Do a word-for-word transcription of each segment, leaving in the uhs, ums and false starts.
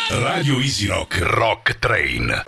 Radio Easy Rock Rock Train.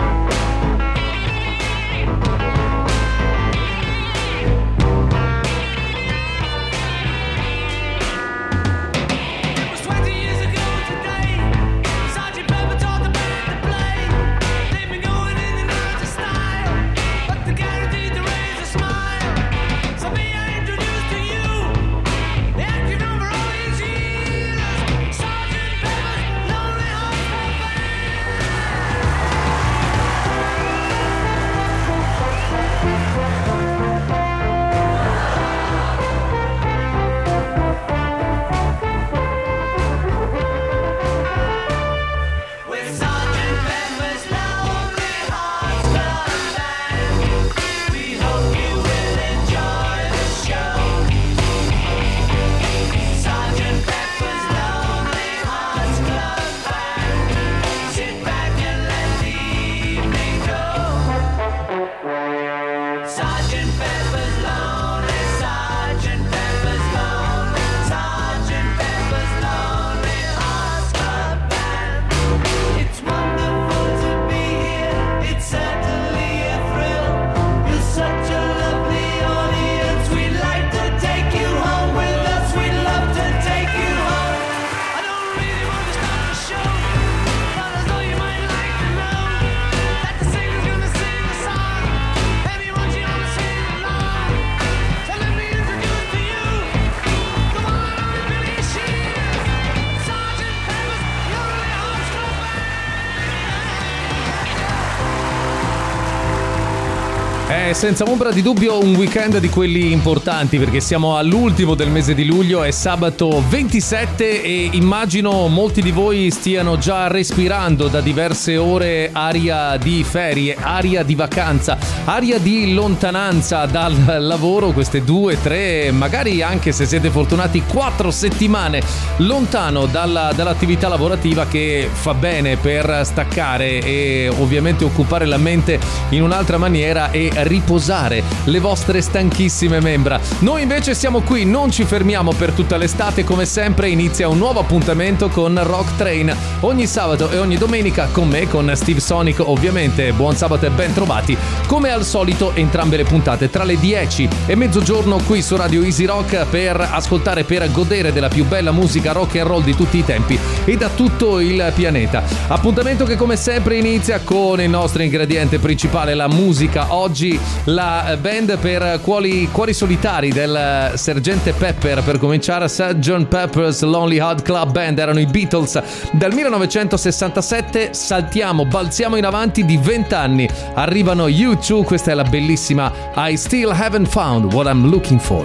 È senza ombra di dubbio un weekend di quelli importanti, perché siamo all'ultimo del mese di luglio, è sabato ventisette e immagino molti di voi stiano già respirando da diverse ore aria di ferie, aria di vacanza, aria di lontananza dal lavoro, queste due, tre, magari anche se siete fortunati quattro settimane lontano dalla, dall'attività lavorativa, che fa bene per staccare e ovviamente occupare la mente in un'altra maniera e riposare le vostre stanchissime membra. Noi invece siamo qui, non ci fermiamo per tutta l'estate, come sempre inizia un nuovo appuntamento con Rock Train ogni sabato e ogni domenica con me, con Steve Sonic ovviamente. Buon sabato e ben trovati come al solito, entrambe le puntate tra le dieci e mezzogiorno qui su Radio Easy Rock, per ascoltare, per godere della più bella musica rock and roll di tutti i tempi e da tutto il pianeta. Appuntamento che come sempre inizia con il nostro ingrediente principale, la musica. Oggi la band per cuori, cuori solitari del sergente Pepper. Per cominciare, sergeant Pepper's Lonely Heart Club Band, erano i Beatles del millenovecentosessantasette. Saltiamo, balziamo in avanti di venti anni, arrivano U due, questa è la bellissima I Still Haven't Found What I'm Looking For.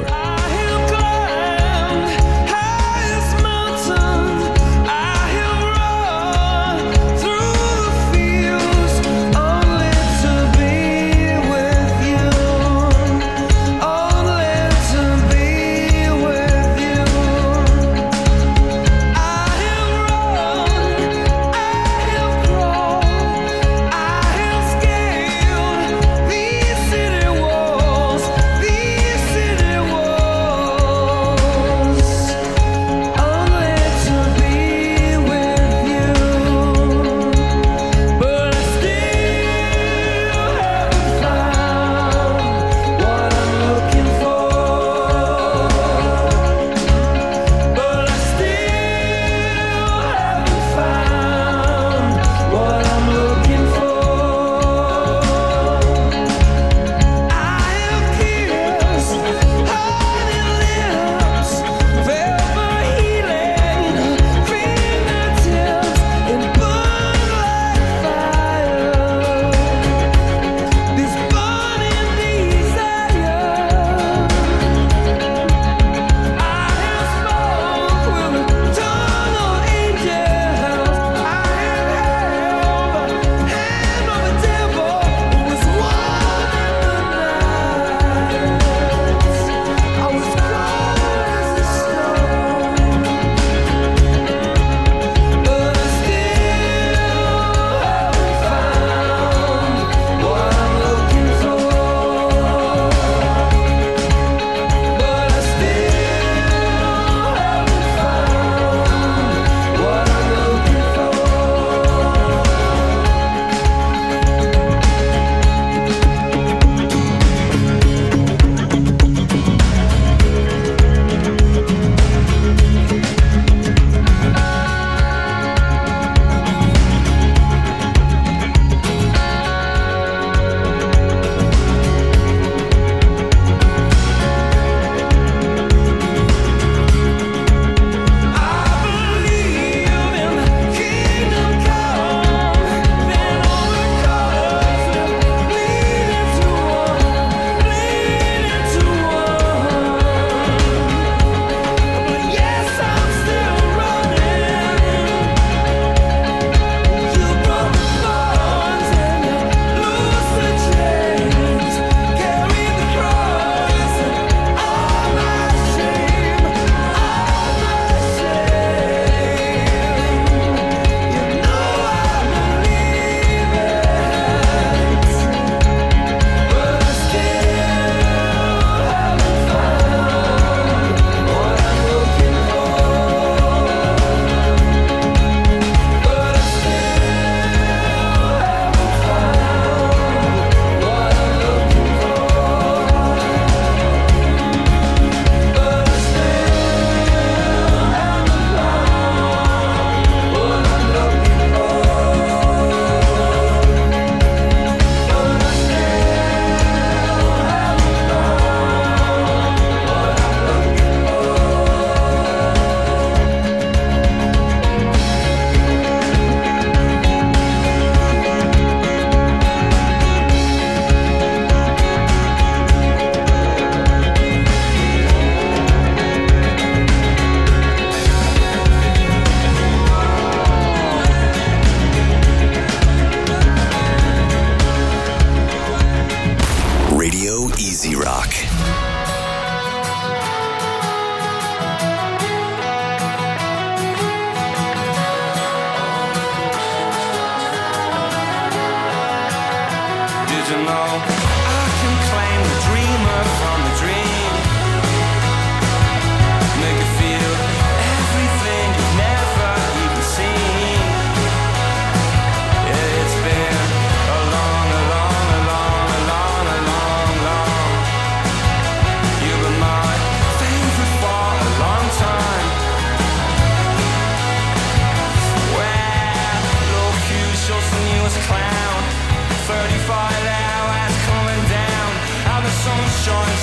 City walls, these city walls.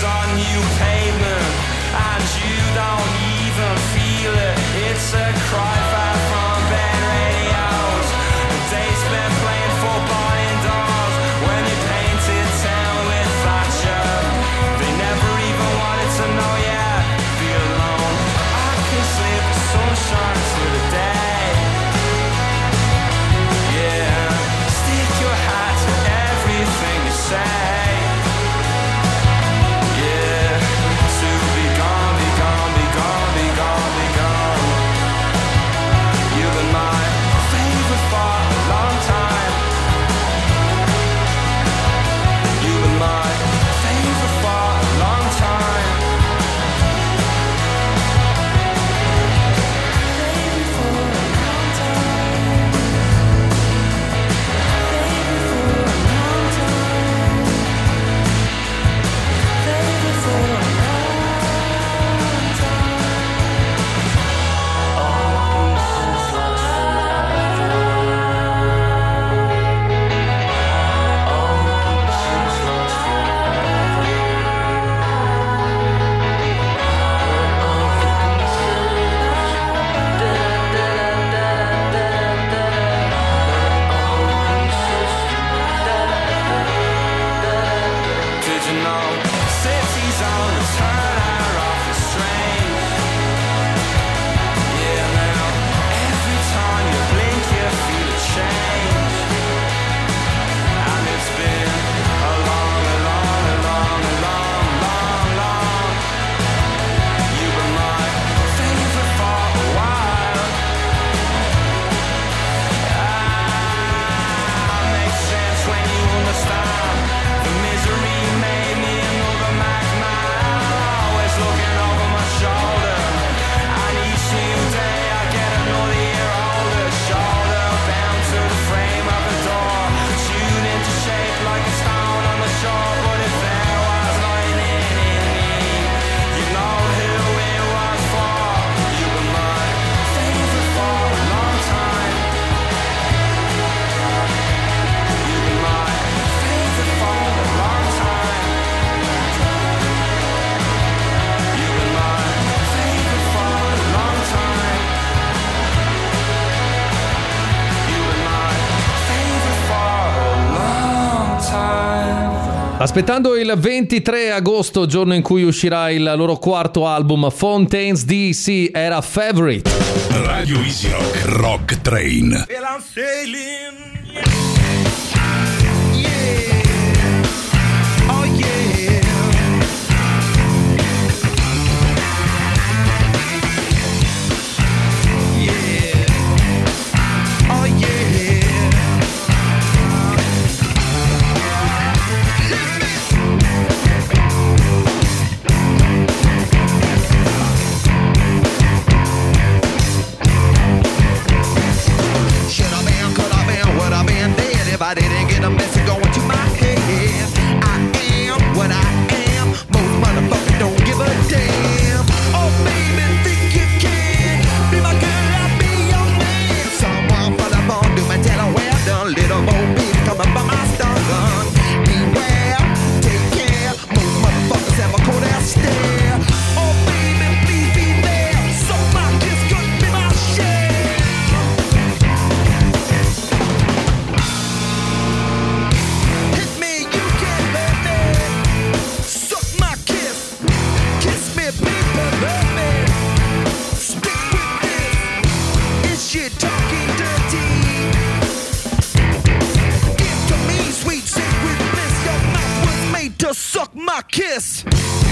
Aspettando il ventitré agosto, giorno in cui uscirà il loro quarto album, Fontaines D C era Favorite. Radio Easy Rock, Rock Train. Well, I'm sailing, yeah. Oh yeah. Yeah. Oh yeah. I didn't get a message going to my head. I am what I am. Most motherfuckers don't give a damn. Oh baby, think you can be my girl, I'll be your man. Someone for the phone, do my tell her well done. Little more bitch coming by my stun gun. Beware, take care. Most motherfuckers have a cold ass stare. Oh baby, please be there. So my kiss could be my share. Suck my kiss.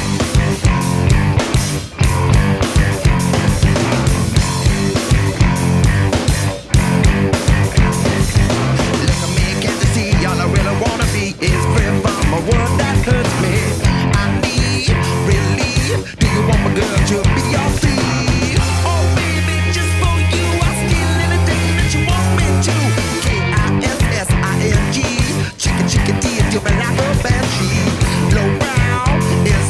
Look at me, can't you see? All I really wanna be is free from a world that hurts me. I need relief. Do you want my girl to be your thief? Oh baby, just for you, I'll steal anything that you want me to. K I S S I N G. Chicken, chicken, tea, do me like a banshee. Low brow is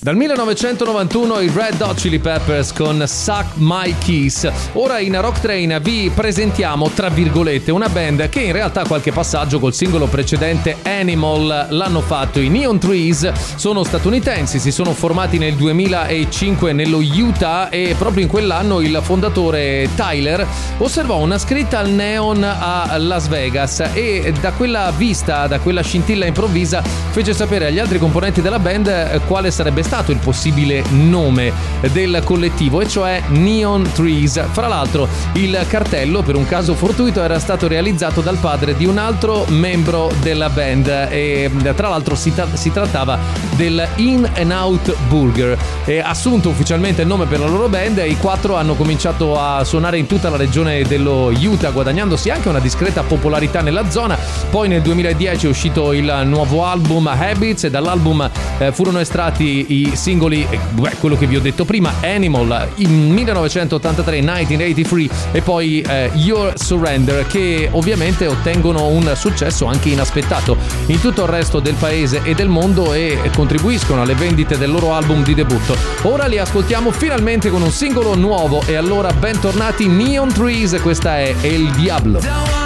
Dal millenovecentonovantuno i Red Hot Chili Peppers con Suck My Kiss. Ora in Rock Train vi presentiamo, tra virgolette, una band che in realtà qualche passaggio col singolo precedente Animal l'hanno fatto. I Neon Trees sono statunitensi, si sono formati nel duemilacinque nello Utah e proprio in quell'anno il fondatore Tyler osservò una scritta al neon a Las Vegas e da quella vista, da quella scintilla improvvisa, fece sapere agli altri componenti della band quale sarebbe stato il possibile nome del collettivo, e cioè Neon Trees. Fra l'altro il cartello, per un caso fortuito, era stato realizzato dal padre di un altro membro della band e tra l'altro si, ta- si trattava del In and Out Burger. E assunto ufficialmente il nome per la loro band, i quattro hanno cominciato a suonare in tutta la regione dello Utah, guadagnandosi anche una discreta popolarità nella zona. Poi nel duemiladieci è uscito il nuovo album Habits e dall'album eh, furono estratti i singoli, beh, quello che vi ho detto prima, Animal, in millenovecentottantatré, millenovecentoottantatré e poi eh, Your Surrender, che ovviamente ottengono un successo anche inaspettato in tutto il resto del paese e del mondo e contribuiscono alle vendite del loro album di debutto. Ora li ascoltiamo finalmente con un singolo nuovo e allora bentornati Neon Trees, questa è El Diablo.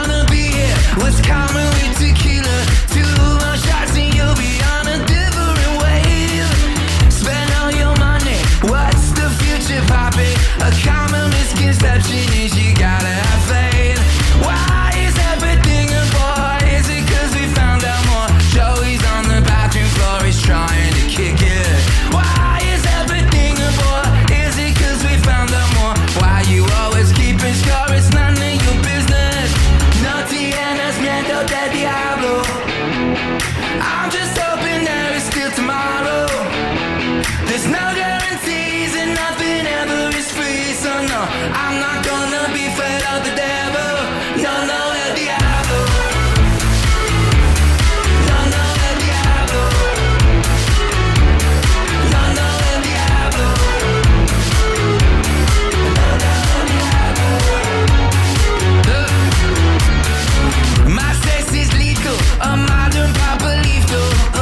A common misconception is you gotta have faith. Why is everything a bore? Is it cause we found out more? Joey's on the bathroom floor, he's trying to kick it. Why is everything a bore? Is it cause we found out more? Why you always keeping score? It's none of your business. No tienes miedo del diablo. I'm just hoping there is still tomorrow. There's no guarantees and nothing ever is free, so no, I'm not gonna be afraid of the devil. No, no, el diablo. No, no, el diablo. No, no, el diablo. No, no, el diablo. My sex is lethal, a modern papa lethal.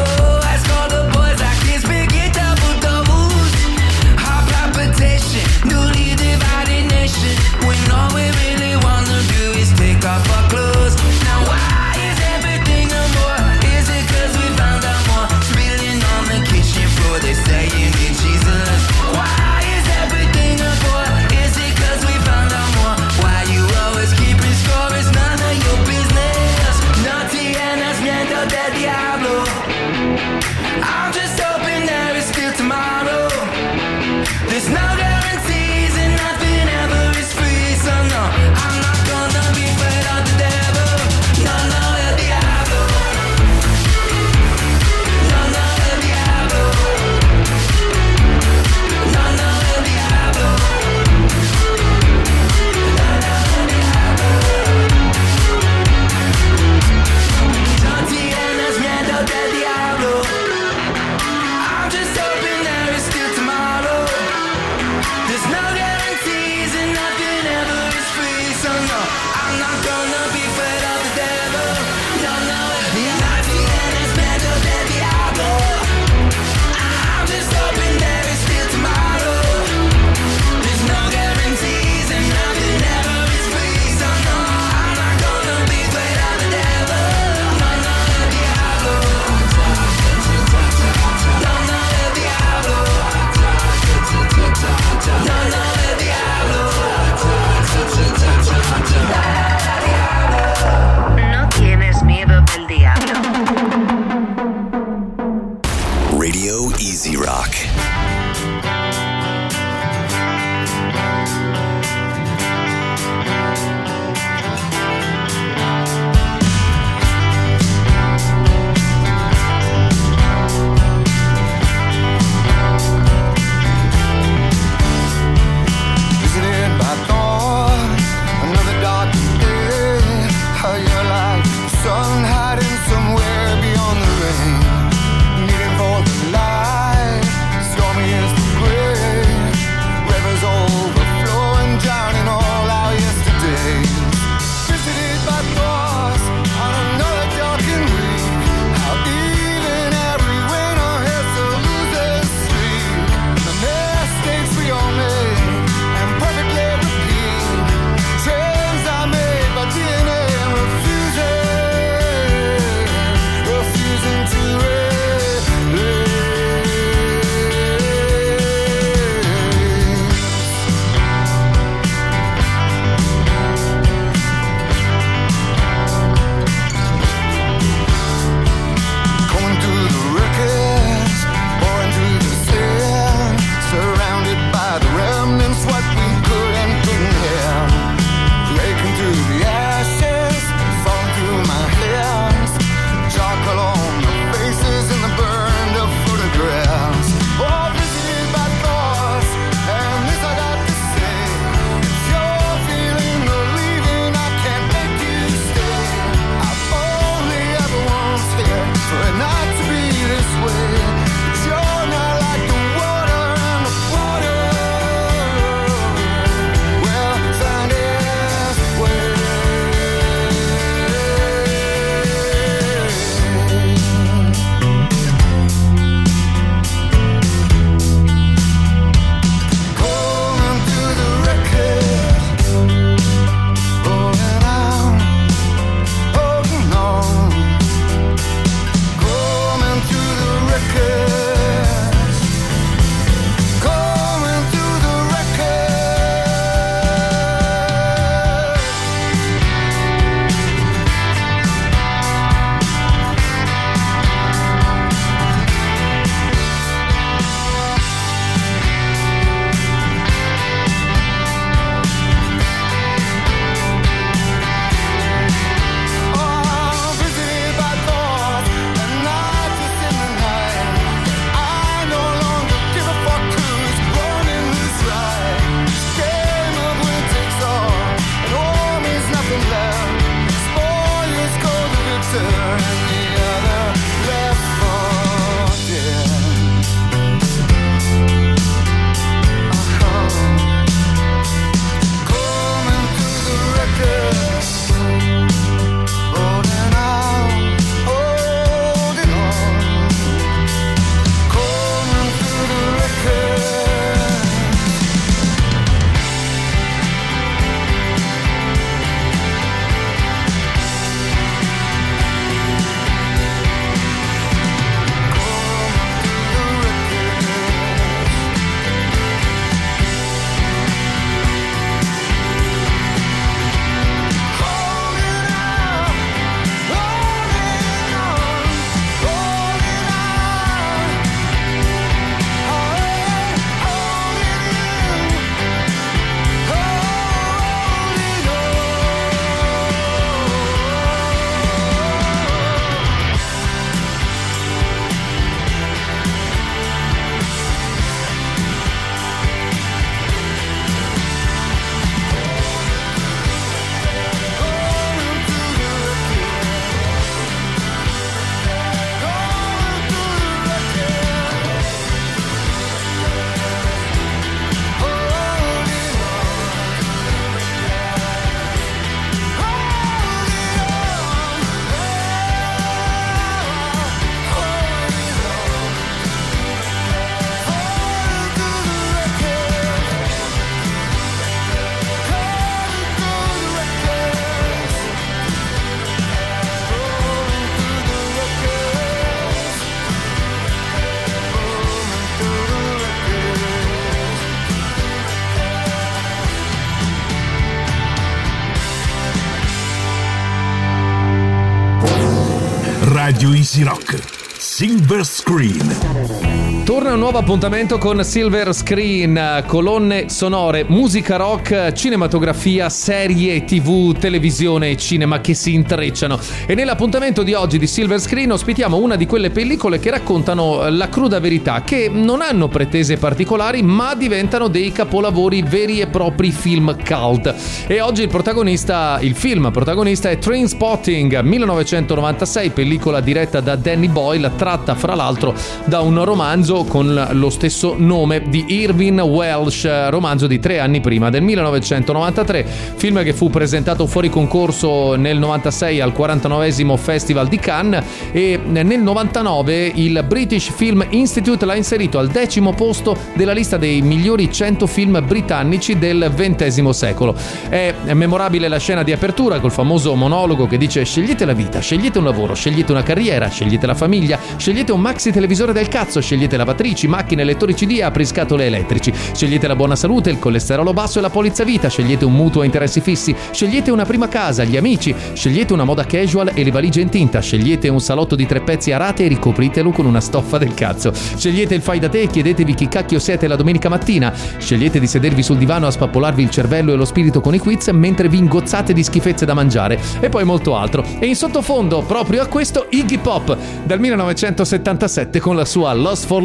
Radio Easy Rock Silver Screen. Torna un nuovo appuntamento con Silver Screen, colonne sonore, musica rock, cinematografia, serie tv, televisione e cinema che si intrecciano. E nell'appuntamento di oggi di Silver Screen ospitiamo una di quelle pellicole che raccontano la cruda verità, che non hanno pretese particolari ma diventano dei capolavori veri e propri film cult. E oggi il protagonista, il film protagonista è Trainspotting, millenovecentonovantasei, pellicola diretta da Danny Boyle, tratta fra l'altro da un romanzo con lo stesso nome di Irving Welsh, romanzo di tre anni prima, del millenovecentonovantatré, film che fu presentato fuori concorso nel novantasei al quarantanovesimo Festival di Cannes, e nel novantanove il British Film Institute l'ha inserito al decimo posto della lista dei migliori cento film britannici del ventesimo secolo. È memorabile la scena di apertura col famoso monologo che dice: scegliete la vita, scegliete un lavoro, scegliete una carriera, scegliete la famiglia, scegliete un maxi televisore del cazzo, scegliete lavatrici, macchine, lettori C D e apriscatole elettrici, scegliete la buona salute, il colesterolo basso e la polizza vita, scegliete un mutuo a interessi fissi, scegliete una prima casa, gli amici, scegliete una moda casual e le valigie in tinta, scegliete un salotto di tre pezzi a rate e ricopritelo con una stoffa del cazzo, scegliete il fai da te e chiedetevi chi cacchio siete la domenica mattina, scegliete di sedervi sul divano a spappolarvi il cervello e lo spirito con i quiz mentre vi ingozzate di schifezze da mangiare, e poi molto altro. E in sottofondo proprio a questo Iggy Pop dal millenovecentosettantasette con la sua Lost for Life.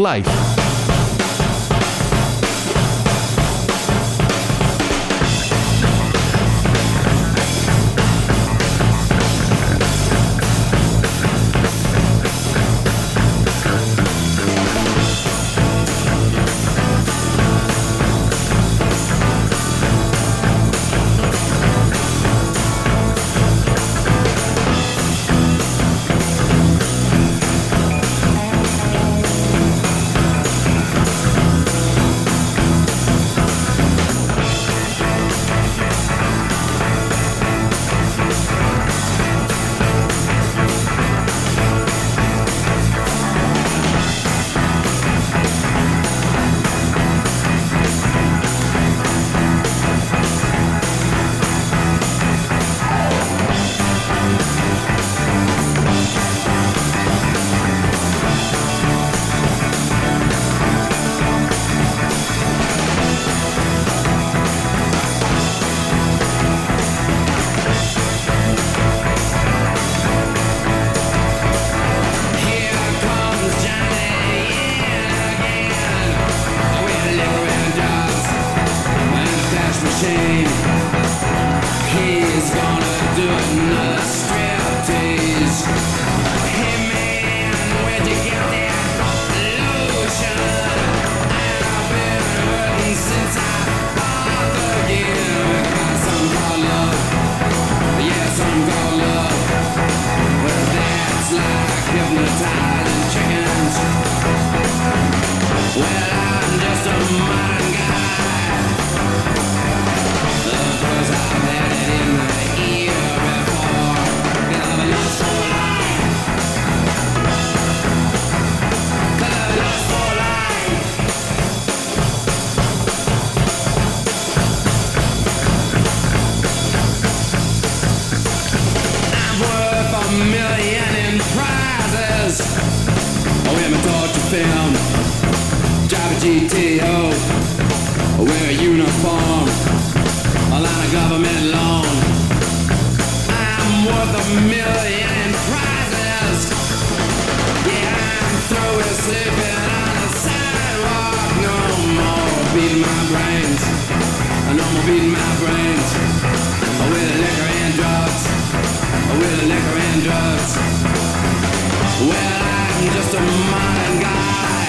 million in prizes. Oh, in my torture film, drive a G T O, wear a uniform, a line of government loan. I'm worth a million in prizes. Yeah, I'm through with sleeping on the sidewalk. No more beating my brains. No more beating my brains. With liquor and drugs. With liquor and drugs. Well, I'm just a modern guy.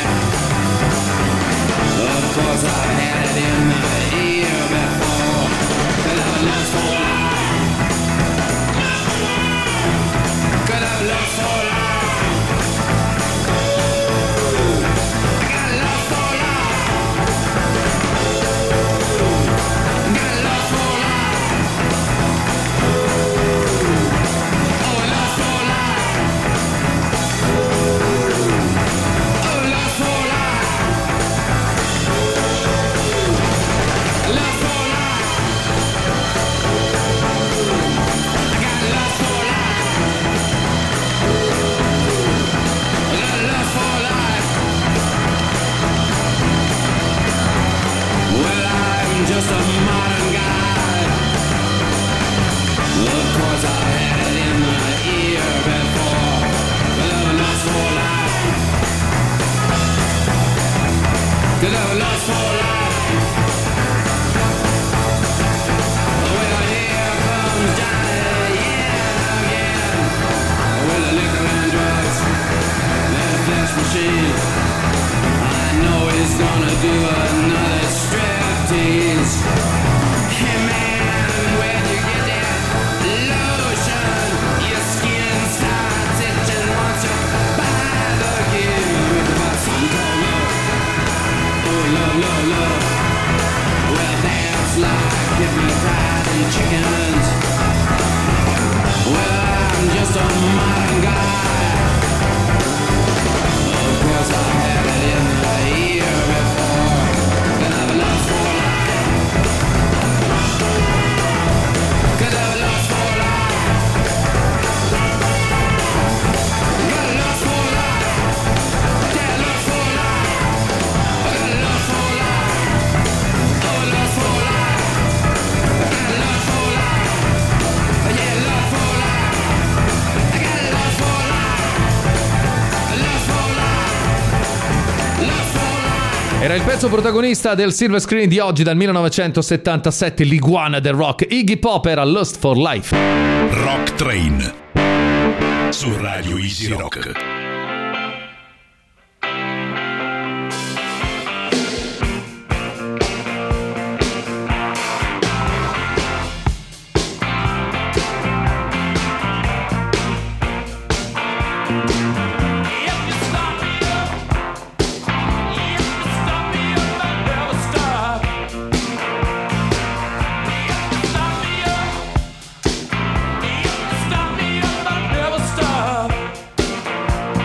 Of course I've had it in my ear before. Could have lost for life. Could have lost for life. I got lost for life. Got lost for life. Oh, lost for life. Oh, lost for life. Lost for life. I got lost for life. I got lost for life. Well, I'm just a modern guy. Of course I had it in my ear before. But I'm lost for life. Cause I'm lost for life. Well, here comes Johnny, yeah, again. With the liquor and drugs and a flesh machine. I know he's gonna do another striptease. Hey man, when you get that lotion, your skin starts itching once you buy the gift. But some call love, oh love, love, love. Well, that's like hypnotizing chickens. Well, I'm just a modern guy. Of course I had it in the ear before. And I've lost for life. Cause I've lost for life. Got lost for life. Yeah, lost for life. I got lost for life. Oh, lost for life. I got lost for life. Yeah, lost for life. I got lost for life. Lost for life. Lost for life. Era il pezzo protagonista del Silver Screen di oggi, dal millenovecentosettantasette, l'iguana del rock. Iggy Pop era Lust for Life. Rock Train su Radio Easy Rock. Stop me up, I'll never stop.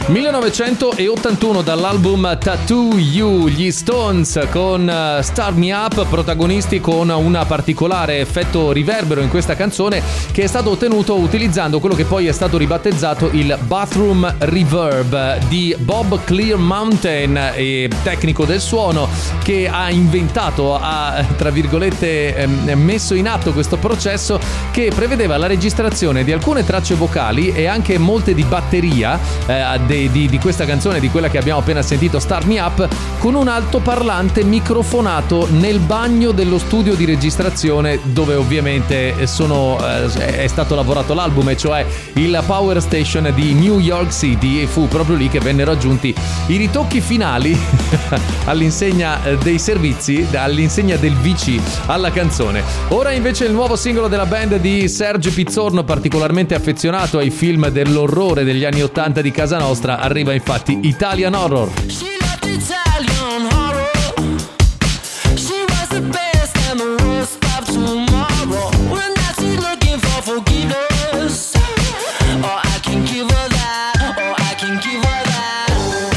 millenovecentottantuno dall'album Tattoo You, gli Stones con uh, Start Me Up, protagonisti con un particolare effetto riverbero in questa canzone che è stato ottenuto utilizzando quello che poi è stato ribattezzato il Bathroom Reverb di Bob Clear Mountain, eh, tecnico del suono che ha inventato, ha tra virgolette eh, messo in atto questo processo che prevedeva la registrazione di alcune tracce vocali e anche molte di batteria eh, de Di, di questa canzone, di quella che abbiamo appena sentito, Start Me Up, con un altoparlante microfonato nel bagno dello studio di registrazione dove ovviamente sono, eh, è stato lavorato l'album, e cioè il Power Station di New York City, e fu proprio lì che vennero aggiunti i ritocchi finali all'insegna dei servizi, all'insegna del V C alla canzone. Ora invece il nuovo singolo della band di Serge Pizzorno, particolarmente affezionato ai film dell'orrore degli anni ottanta di casa nostra. Arriva infatti Italian Horror. She loved Italian horror. She was the best and the worst of tomorrow. We're not looking for forgiveness. Or I can give her that. Or I can give her that.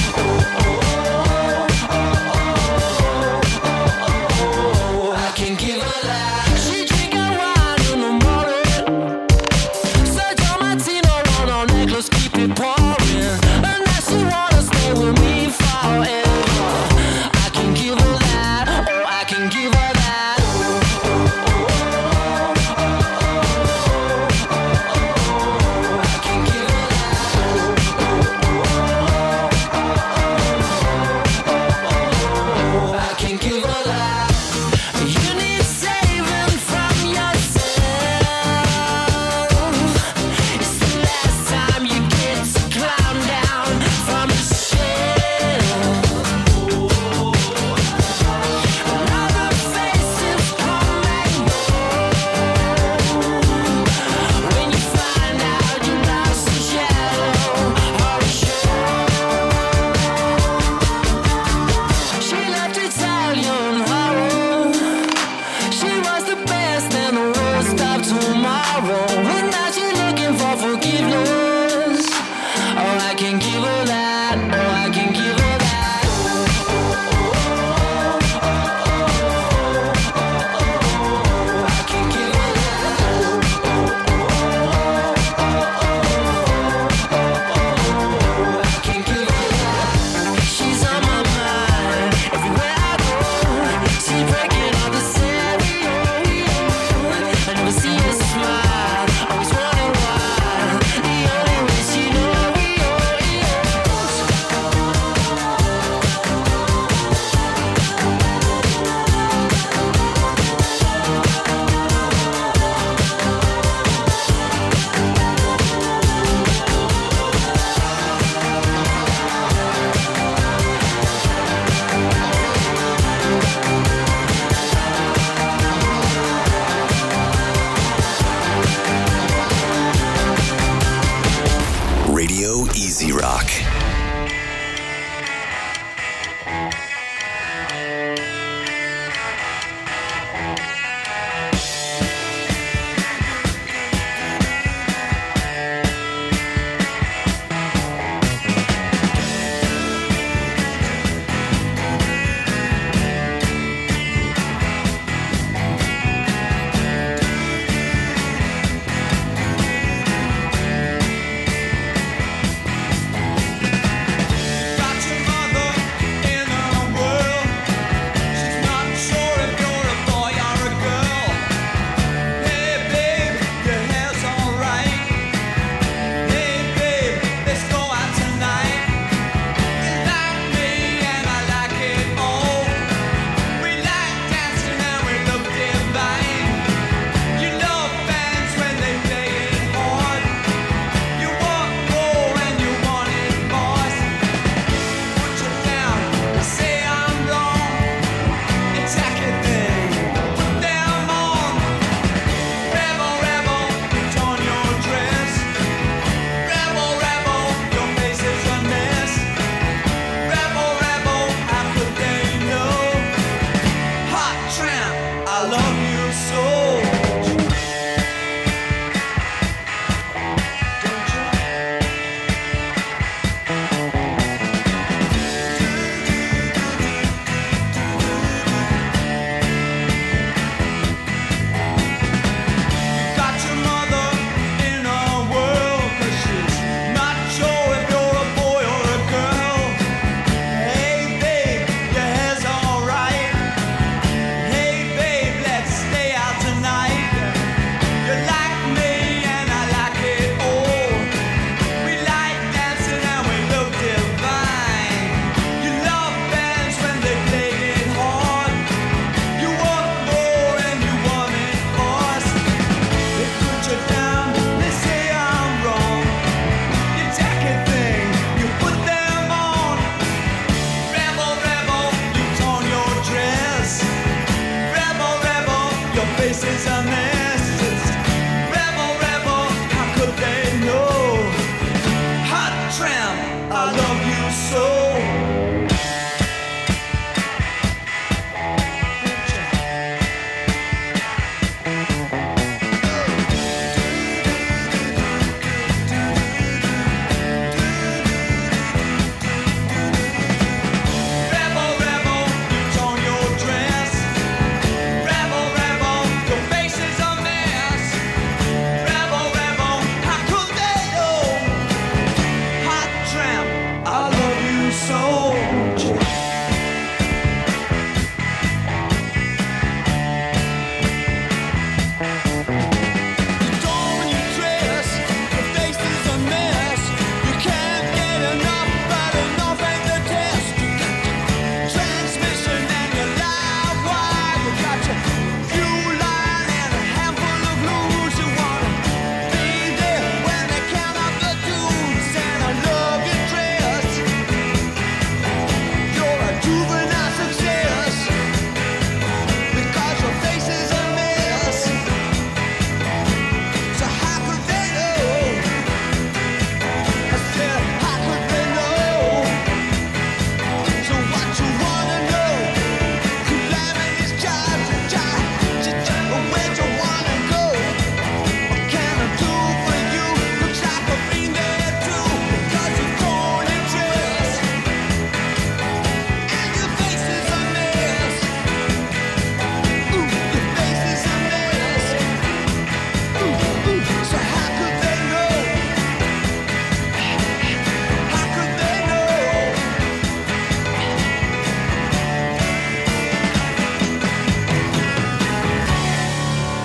I can give her that. She drink her wine in the morning. Sergio Martino on her necklace, keep it pouring. She wanna stay with me forever.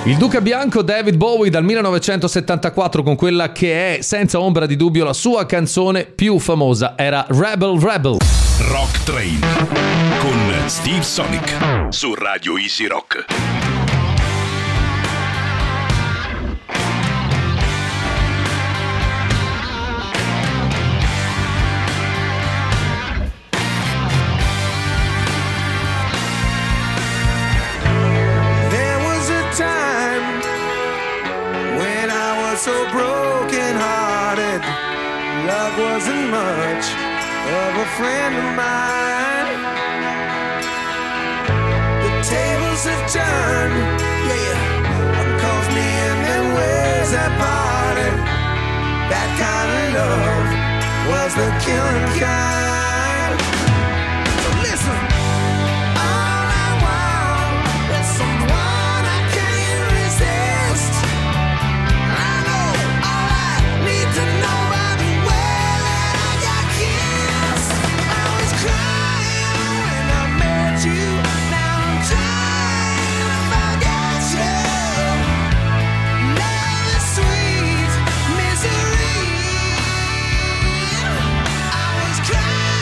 Il Duca Bianco, David Bowie, dal millenovecentosettantaquattro, con quella che è senza ombra di dubbio la sua canzone più famosa, era Rebel Rebel. Rock Train con Steve Sonic su Radio Easy Rock. So broken hearted, love wasn't much of a friend of mine. The tables have turned, yeah, one calls me and then ways have parted. That kind of love was the killing kind. So listen, all I want is someone I can't resist. To know by the way that I got kissed. I was crying when I met you. Now I'm trying to forget you. Love is sweet misery. I was crying.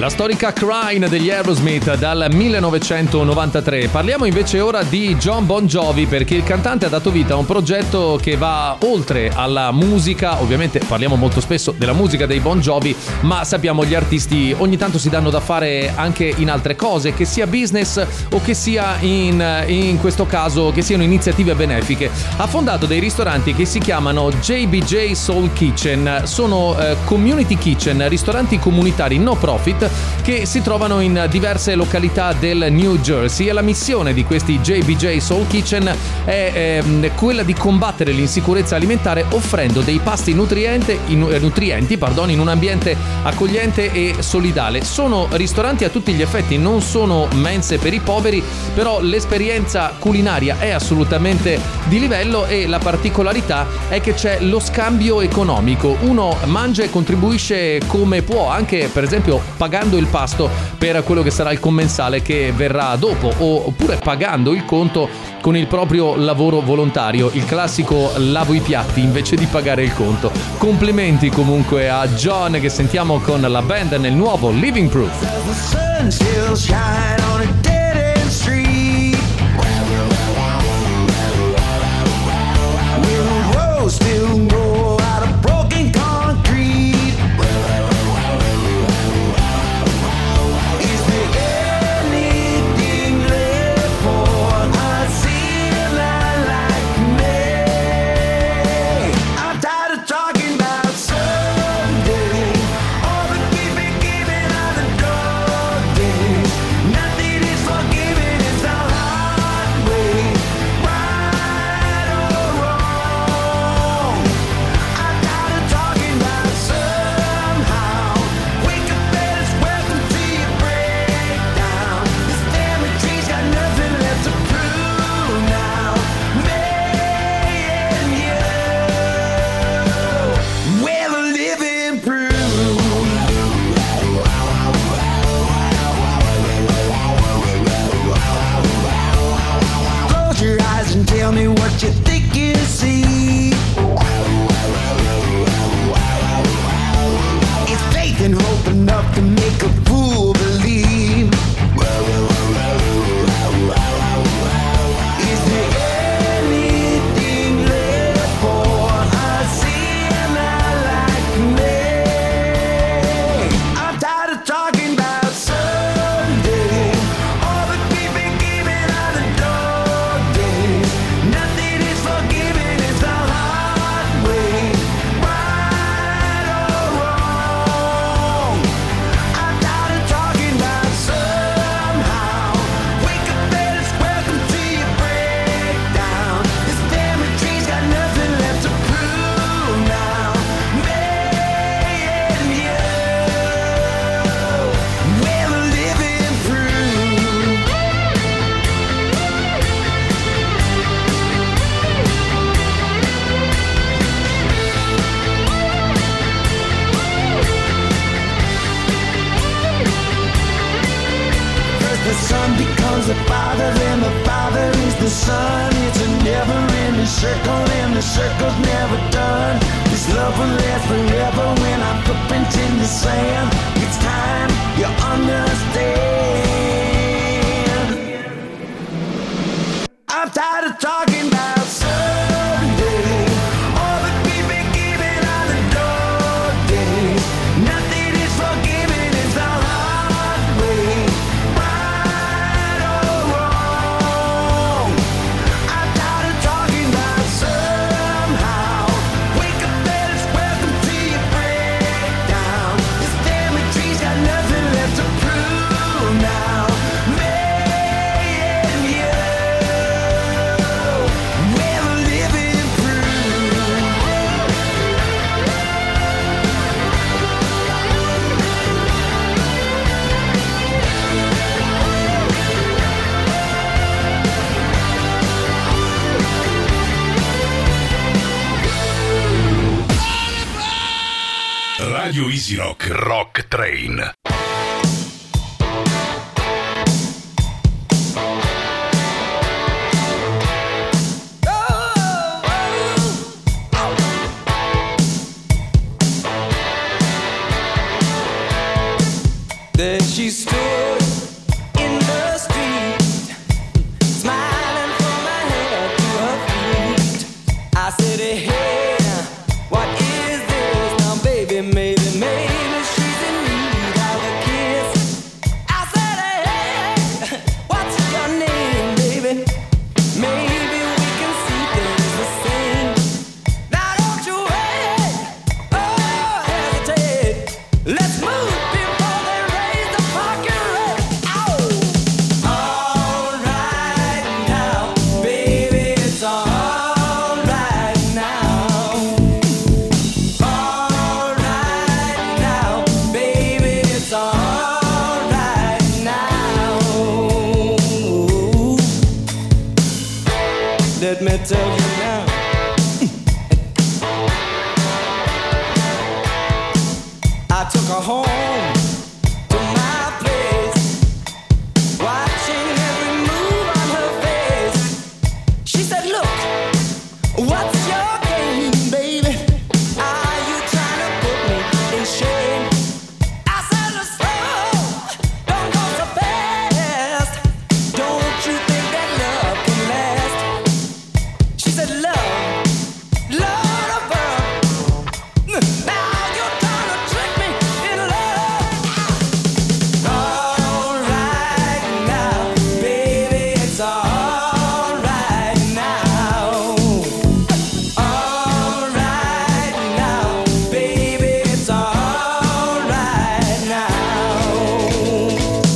La storica Crying degli Aerosmith dal millenovecentonovantatré. Parliamo invece ora di Jon Bon Jovi, perché il cantante ha dato vita a un progetto che va oltre alla musica. Ovviamente parliamo molto spesso della musica dei Bon Jovi, ma sappiamo gli artisti ogni tanto si danno da fare anche in altre cose, che sia business o che sia in, in questo caso che siano iniziative benefiche. Ha fondato dei ristoranti che si chiamano J B J Soul Kitchen. Sono eh, community kitchen, ristoranti comunitari no profit che si trovano in diverse località del New Jersey, e la missione di questi J B J Soul Kitchen è ehm, quella di combattere l'insicurezza alimentare offrendo dei pasti nutriente, in, eh, nutrienti pardon, in un ambiente accogliente e solidale. Sono ristoranti a tutti gli effetti, non sono mense per i poveri, però l'esperienza culinaria è assolutamente di livello, e la particolarità è che c'è lo scambio economico. Uno mangia e contribuisce come può, anche per esempio pagando il pasto per quello che sarà il commensale che verrà dopo, oppure pagando il conto con il proprio lavoro volontario, il classico lavo i piatti invece di pagare il conto. Complimenti comunque a Jon, che sentiamo con la band nel nuovo Living Proof. Still grow out of broken concrete. Is there anything left for a sinner like me? I'm tired of talking about someday, all the keeping, giving on the dog days. Nothing is forgiven, it's the hard way, right or wrong. I'm tired of talking about somehow. Wake up and it's welcome to your breakdown. This family tree's got nothing left to prove now. Me and you, we're the living proof. Close your eyes and tell me what you think you see. It's faith and hope enough to make a fool believe. Is there anything left for a sinner like me? I'm tired of talking about someday, all the keeping, giving on the dog days. Nothing is forgiven, it's the hard way, right or wrong. I'm tired of talking about somehow. Wake up and it's welcome to your breakdown. This family tree's got nothing left to prove now. Me and you, we're the living proof. First the son becomes the father, then the father is the son. It's a never-ending circle, and the circle's never done. This love will last forever when our footprints in the sand. It's time you understand. I'm tired of talking about someday, all the keeping, giving on the dog days. Nothing is forgiven, it's the hard way, right or wrong. I'm tired of talking about somehow. Wake up and it's welcome to your breakdown. This family tree's got nothing left to prove now. Me and you, we're the living proof. Radio Easy Rock Rock Train. They stood in the street, smiling from her head to her feet. I said, hey, what is this now, baby? Maybe, maybe she's in need of a kiss. I said, hey, what's your name, baby? Maybe we can see things the same. Now don't you wait, oh, hesitate. Let's move before they raise the fucking rate. Ow! All right now, baby, it's all right now. All right now, baby, it's all right now. Let me tell you now. I took her home to my place, watching every move on her face. She said, look, what's your game, baby? Are you trying to put me in shame? I said, look, slow, don't go so fast. Don't you think that love can last? She said, love, love of her. Now you're trying to trick me in love. All right now, baby, it's all right now. All right now, baby, it's all right now.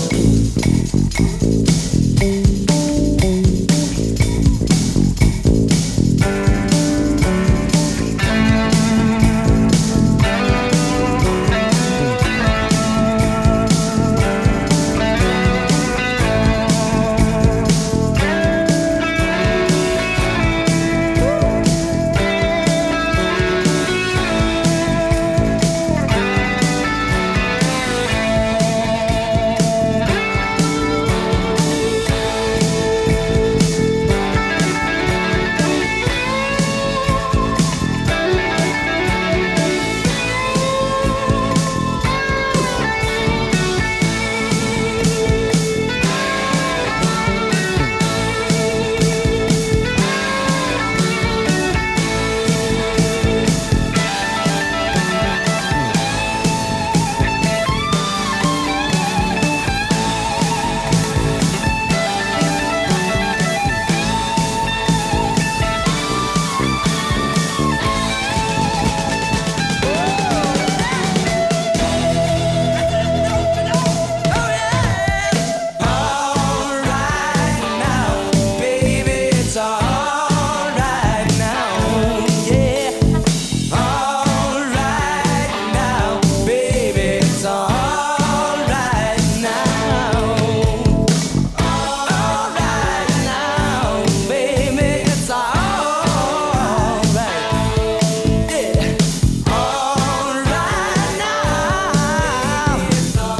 All right now, baby, it's all right now. Yeah. All right now, baby, it's all right now. All right now, baby, it's all right. Yeah. All right now, baby, baby, baby, it's all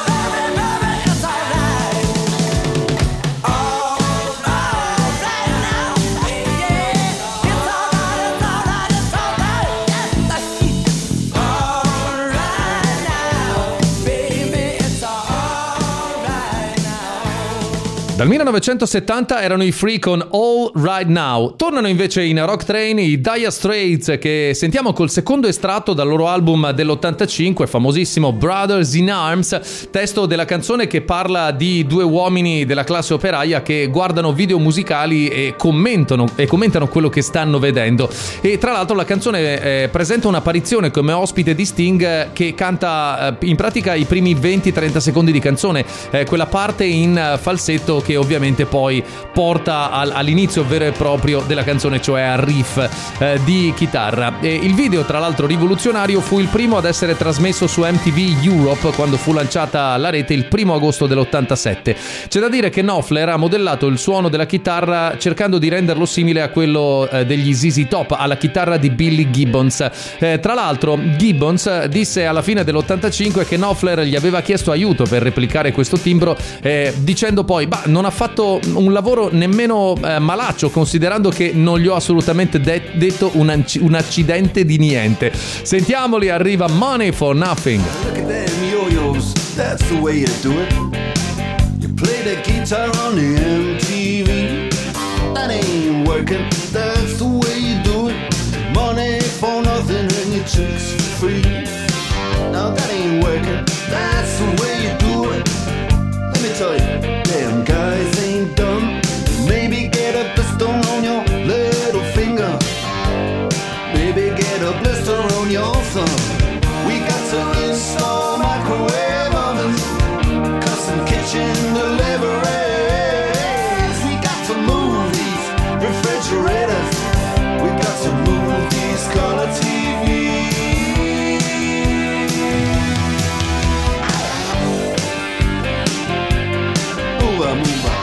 right. All right now, yeah, it's all right, it's all right, it's all right. All right now, baby, it's all right now. Dal millenovecentosettanta erano i Free con All Right Now. Tornano invece in Rock Train i Dire Straits, che sentiamo col secondo estratto dal loro album dell'ottantacinque, famosissimo Brothers in Arms, testo della canzone che parla di due uomini della classe operaia che guardano video musicali e commentano, e commentano quello che stanno vedendo. E tra l'altro la canzone eh, presenta un'apparizione come ospite di Sting, che canta eh, in pratica i primi venti trenta secondi di canzone, eh, quella parte in eh, falsetto che ovviamente poi porta al, all'inizio vero e proprio della canzone, cioè al riff eh, di chitarra. E il video, tra l'altro rivoluzionario, fu il primo ad essere trasmesso su M T V Europe quando fu lanciata la rete il primo agosto dell'ottantasette. C'è da dire che Knopfler ha modellato il suono della chitarra cercando di renderlo simile a quello eh, degli Z Z Top, alla chitarra di Billy Gibbons. Eh, tra l'altro Gibbons disse alla fine dell'ottantacinque che Knopfler gli aveva chiesto aiuto per replicare questo timbro, eh, dicendo poi, bah, non non ha fatto un lavoro nemmeno eh, malaccio, considerando che non gli ho assolutamente de- detto un, anci- un accidente di niente. Sentiamoli, arriva Money for Nothing. Look at them yo-yos, that's the way you do it. You play the guitar on the M T V. That ain't working, that's the way you do it. Money for nothing and your chicks for free. Now that ain't working, that's the way you do it. Let me tell you, damn guys ain't dumb. Maybe get a blister on your little finger. Maybe get a blister on your thumb. We got to install microwave ovens, custom kitchen deliveries. We got to move these refrigerators. We got to move these color T Vs. Move on, move on.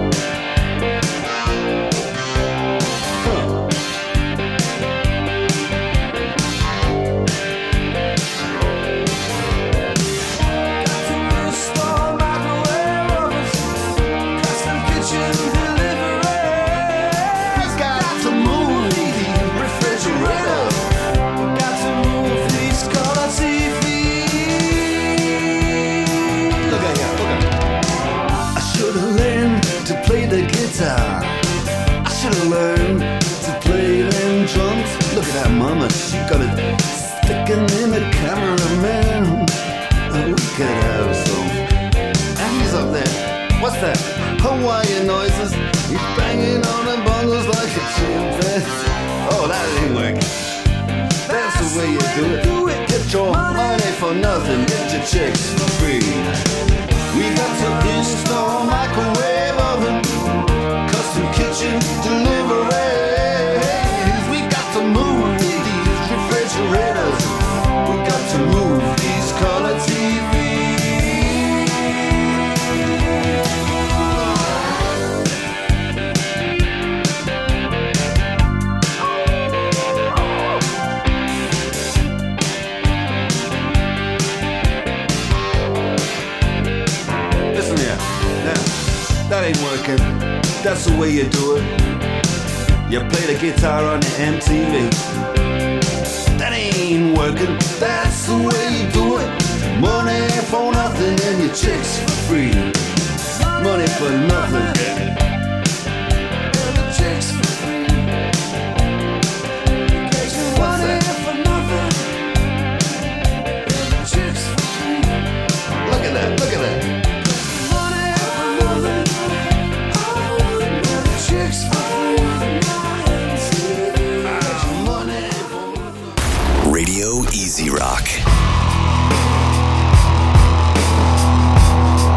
I should've learned to play them drums. Look at that mama, she got it sticking in the cameraman. Oh, we could have some. And he's up there. What's that? Hawaiian noises. He's banging on the bongos like a chimpanzee. Oh, that ain't working. That's the way you do it. Get your money for nothing. Get your chicks for free. We got to install microwave oven, custom kitchen deliveries. We got to move these refrigerators. We got to move these color T Vs. Listen here, now, that ain't working. That's the way you do it. You play the guitar on the M T V. That ain't working. That's the way you do it. Money for nothing and your chicks for free. Money for nothing. And the chicks for free. What's that? For nothing. And the chicks for free. Look at that, look at that. Radio Easy Rock.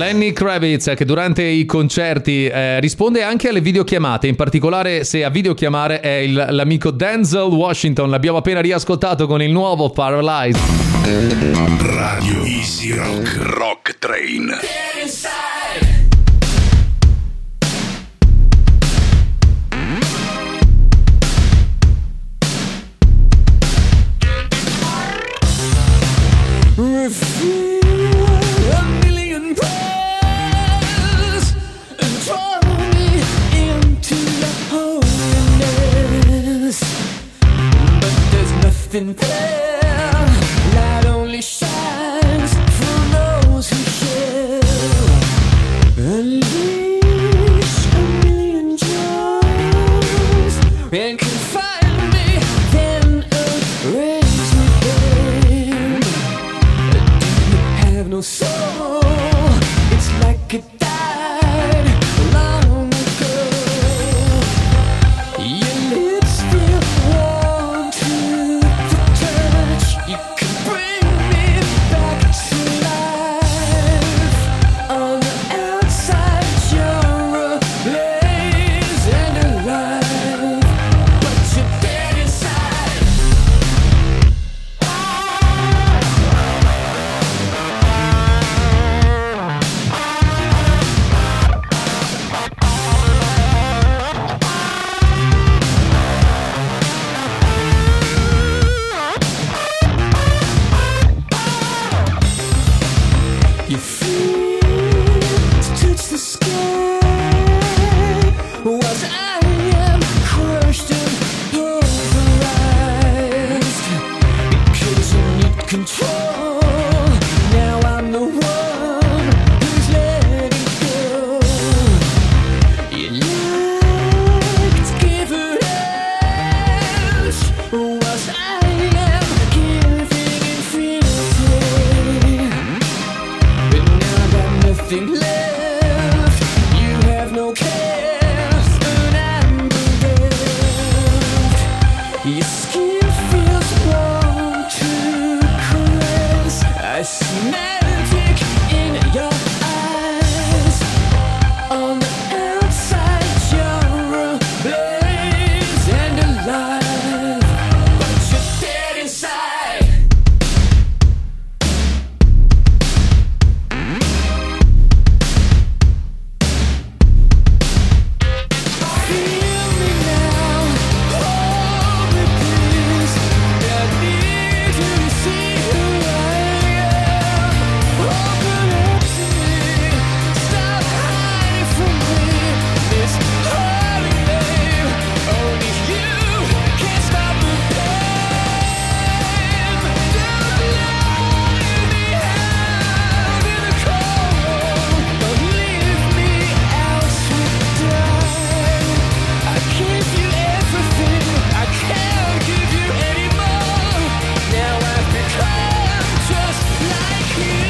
Lenny Kravitz, che durante i concerti eh, risponde anche alle videochiamate, in particolare se a videochiamare è il, l'amico Denzel Washington. L'abbiamo appena riascoltato con il nuovo Paralyzed. Radio Easy Rock. Rock Train. A million prayers and draw me into your holiness, but there's nothing there. Light only shines for those who share. Unleash a million joys and confine me, then erase me, babe. Have no soul, it's like it died long ago. Your lips feel warm to the touch. You can bring me back to life. On the outside you're ablaze and alive, but you're dead inside. You feel to touch the sky, whilst I am crushed and pulverized. Because you need control. Now I'm the one who's letting go. You like to give it out, whilst I am giving infinity. But now I got nothing left. You have no cares, and I'm bereft. Your skin feels warm to caress. I see magic in your eyes. On the outside you're ablaze and alive, but you're dead inside. Feel me now, hold me please. I need you to see who I am. Open up to me, stop hiding from me. This holy name, only you can stop the pain. Don't leave me out in the cold. Don't leave me out to die. I gave you everything, I can't give you any more. Now I've become just like you.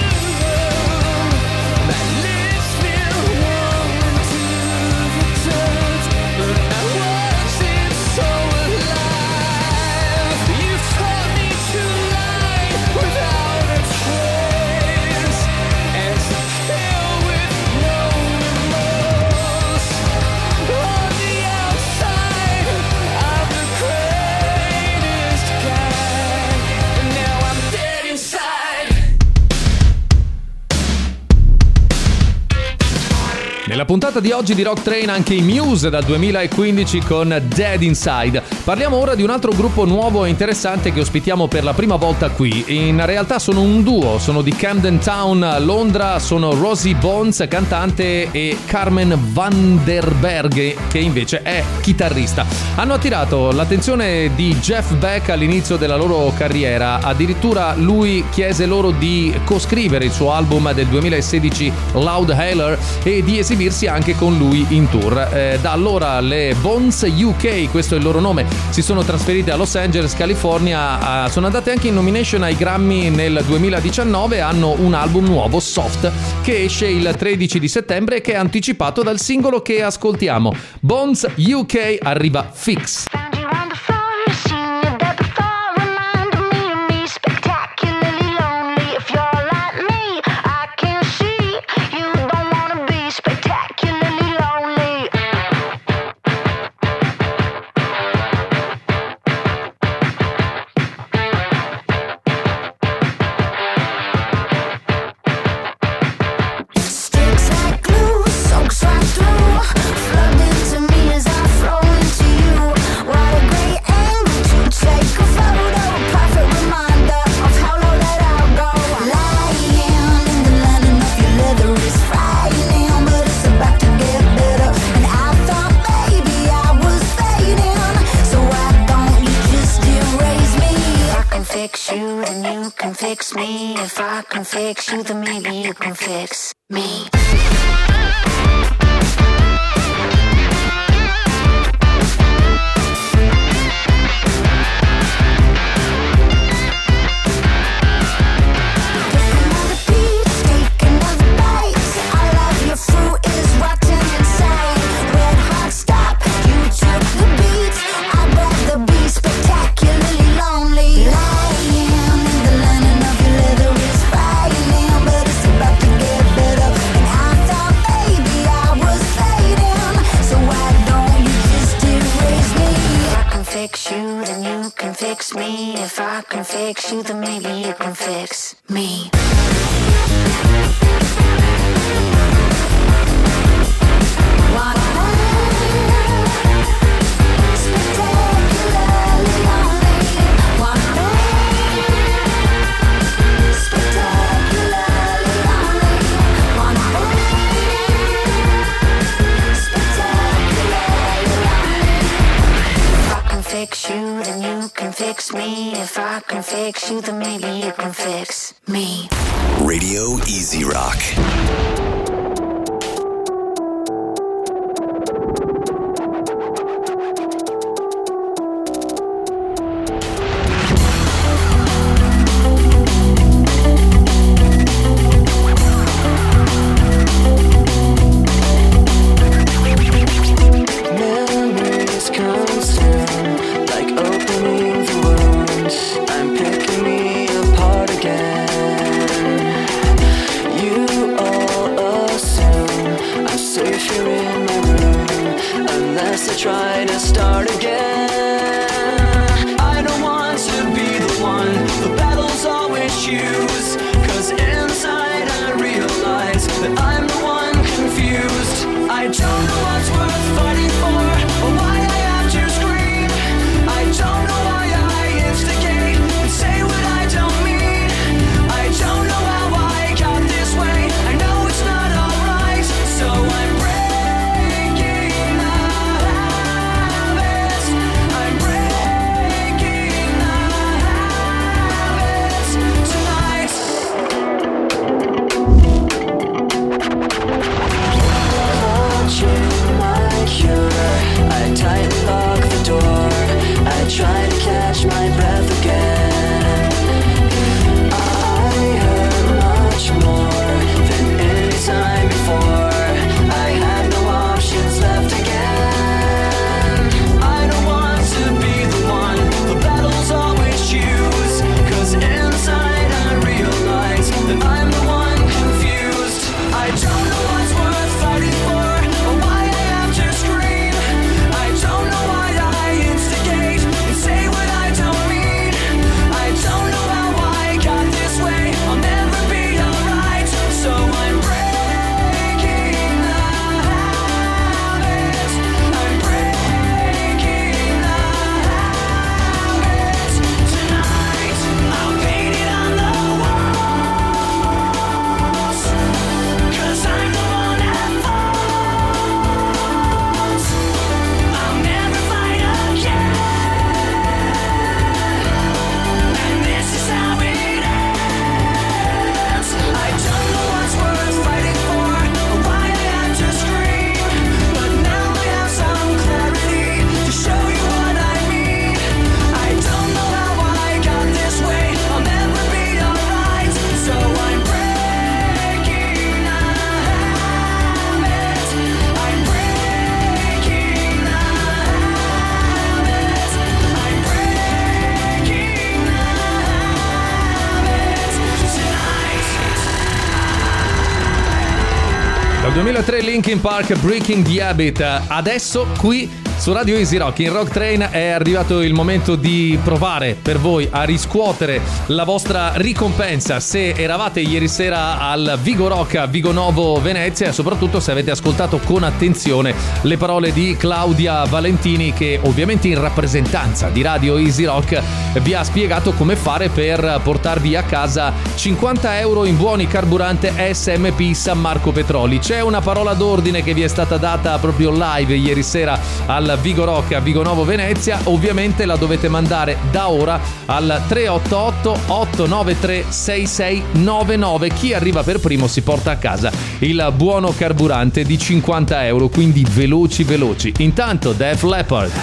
My lips feel warm to the touch, but I wasn't so alive. You taught me to lie without a trace, and to kill with no remorse. On the outside, I'm the greatest guy, and now I'm dead inside. Nella puntata di oggi di Rock Train anche i Muse dal duemilaquindici con Dead Inside. Parliamo ora di un altro gruppo nuovo e interessante che ospitiamo per la prima volta qui. In realtà sono un duo, sono di Camden Town, Londra, sono Rosie Bones, cantante, e Carmen Vanderberg, che invece è chitarrista. Hanno attirato l'attenzione di Jeff Beck all'inizio della loro carriera, addirittura lui chiese loro di coscrivere il suo album del duemilasedici Loud Hailer e di esibirsi anche con lui in tour. Eh, da allora le Bones U K, questo è il loro nome, si sono trasferite a Los Angeles, California, eh, sono andate anche in nomination ai Grammy nel duemiladiciannove, hanno un album nuovo, Soft, che esce il tredici di settembre e che è anticipato dal singolo che ascoltiamo. Bones U K, arriva Fix. Found you on the floor, seen you there before, reminding me of me, spectacularly lonely. If you're like me, I can see you can fix me. If I can fix you, then maybe you can fix me. Fix you, then you can fix me. If I can fix you, then maybe you can fix me. Fix you, then you can fix me. If I can fix you, then maybe you can fix me. Radio Easy Rock. Try to start again. I don't want to be the one the battles always choose, 'cause inside I realize that I'm the one confused. I don't know what's worth fighting for, or why I have to scream. I don't know why I instigate and say what I don't mean. I don't know how I got this way. I know it's not alright, so I'm breaking out. I'm breaking the habits tonight. Watching my cure, I tightly lock the door. I try to catch my breath again. I hurt much more than any time before. I have no options left again. I don't want to be the one the battles always choose, 'cause inside I realize that I'm the one confused. I don't know what's worth fighting for, or why I have to scream. I don't know why I instigate and say what I don't mean. I don't know how I got this way. I'll never be alright, so I'm breaking the habits. I'm breaking the habits tonight. I'll paint it on the walls, 'cause I'm the one that falls. I'll never fight again, and this is how it ends. I don't know what's worth fighting for, or why I had to scream, but now I have some clarity to show you what I mean. I don't know how I got this way. I'll never be alright, so I'm breaking the habits. I'm breaking the habits. I'm breaking the habits tonight. Dal duemilatré Linkin Park, Breaking the Habit. Adesso qui su Radio Easy Rock in Rock Train è arrivato il momento di provare per voi a riscuotere la vostra ricompensa se eravate ieri sera al Vigo Rock a Vigo Novo Venezia, e soprattutto se avete ascoltato con attenzione le parole di Claudia Valentini, che ovviamente in rappresentanza di Radio Easy Rock vi ha spiegato come fare per portarvi a casa cinquanta euro in buoni carburante S M P San Marco Petroli. C'è una parola d'ordine che vi è stata data proprio live ieri sera al al Vigo Rock a Vigo Novo Venezia, ovviamente la dovete mandare da ora al tre otto otto otto nove tre sei sei nove nove. Chi arriva per primo si porta a casa il buono carburante di cinquanta euro, quindi veloci veloci. Intanto Def Leppard.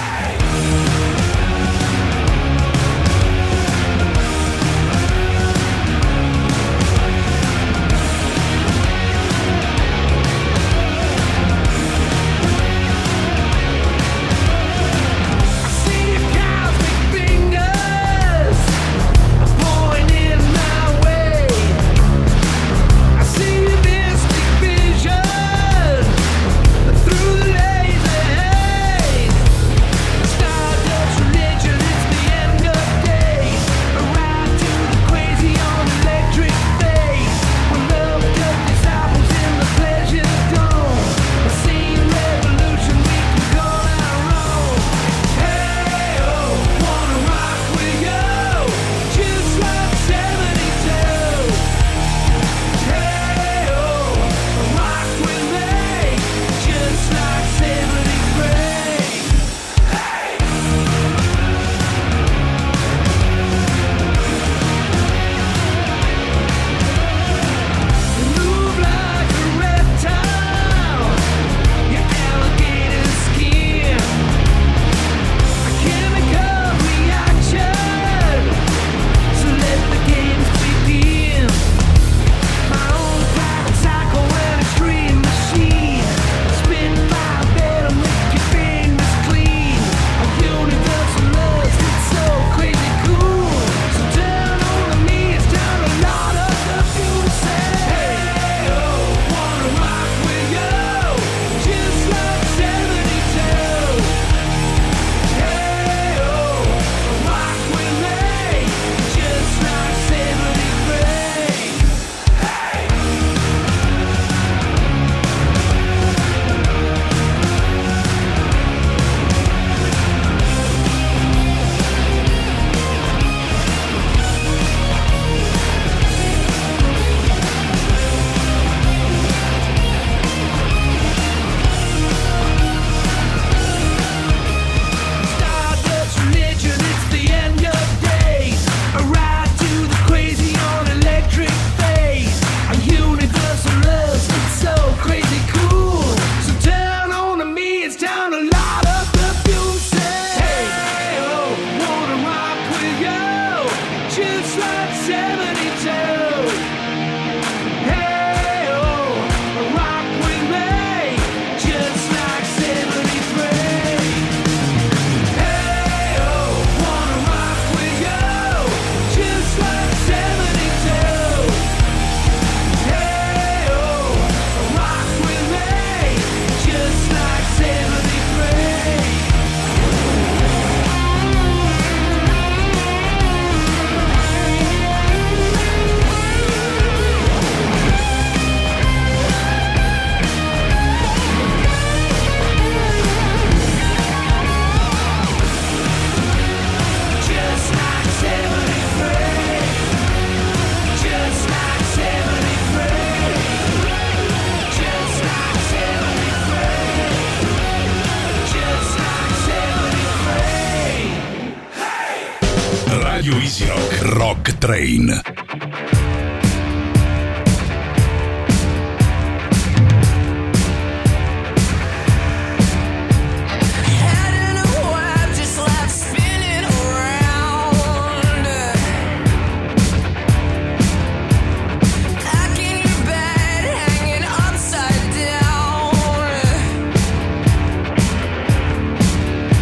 Radio Easy Rock Rock Train.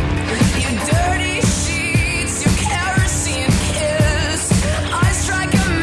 Dirty sheets, your kerosene kiss. I strike a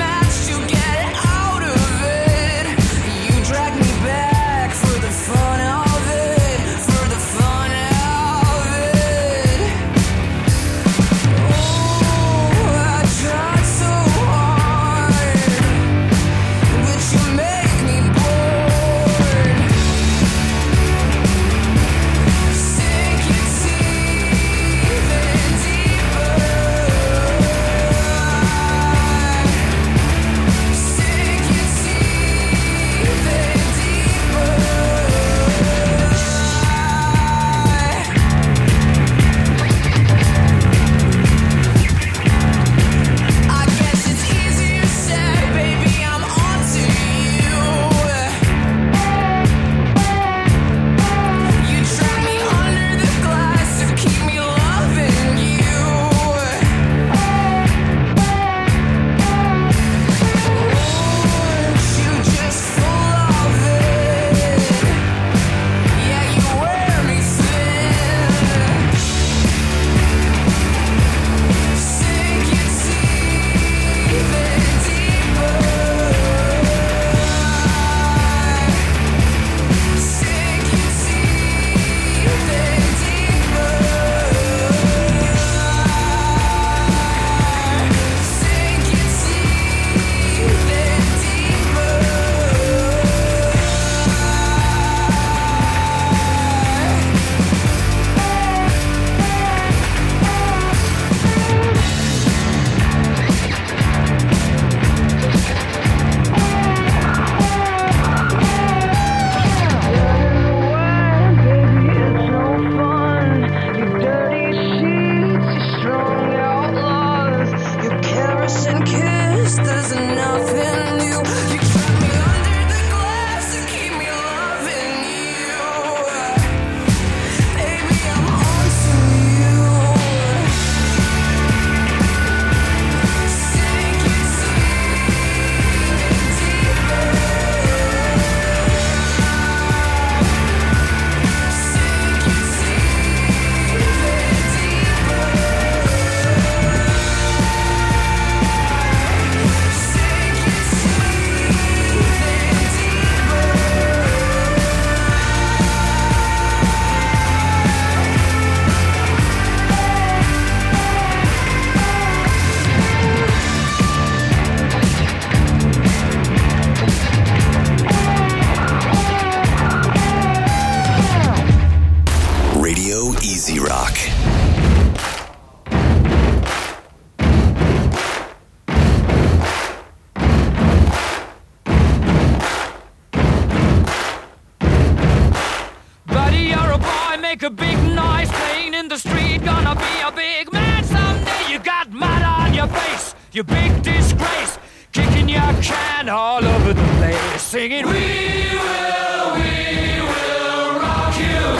Buddy, you're a boy, make a big noise, playing in the street, gonna be a big man someday. You got mud on your face, you big disgrace, kicking your can all over the place, singing, we will, we will rock you.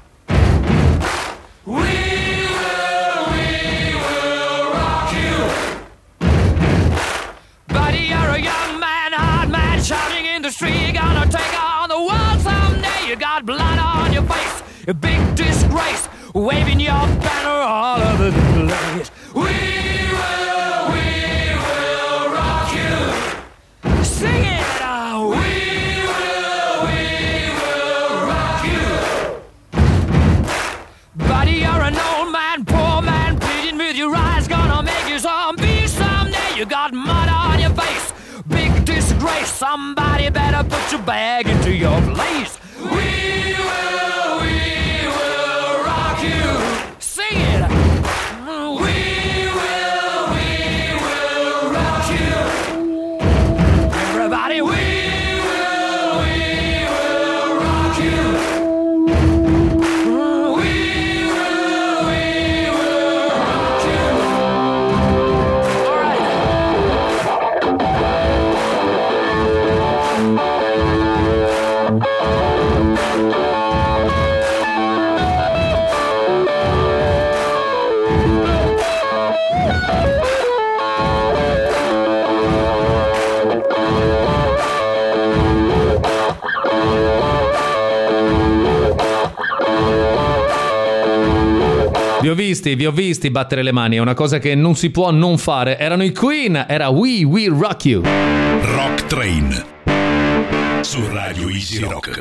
We will, we will rock you. Buddy, you're a young man, hard man, shouting in the street, gonna take on the world someday. You got blood on your face, a big disgrace, waving your banner all over the place. We will, we will rock you. Sing it out. We will, we will rock you. Buddy, you're an old man, poor man, pleading with your eyes, gonna make you zombie someday. You got mud on your face, big disgrace. Somebody better put your bag into your place. We will, we will rock you. Sing it. We will, we will rock you. Everybody, we will, we will rock you. We will, we will rock you. All right. Vi ho visti, vi ho visti battere le mani, è una cosa che non si può non fare. Erano i Queen, era We Will Rock You. Rock Train su Radio Easy Rock.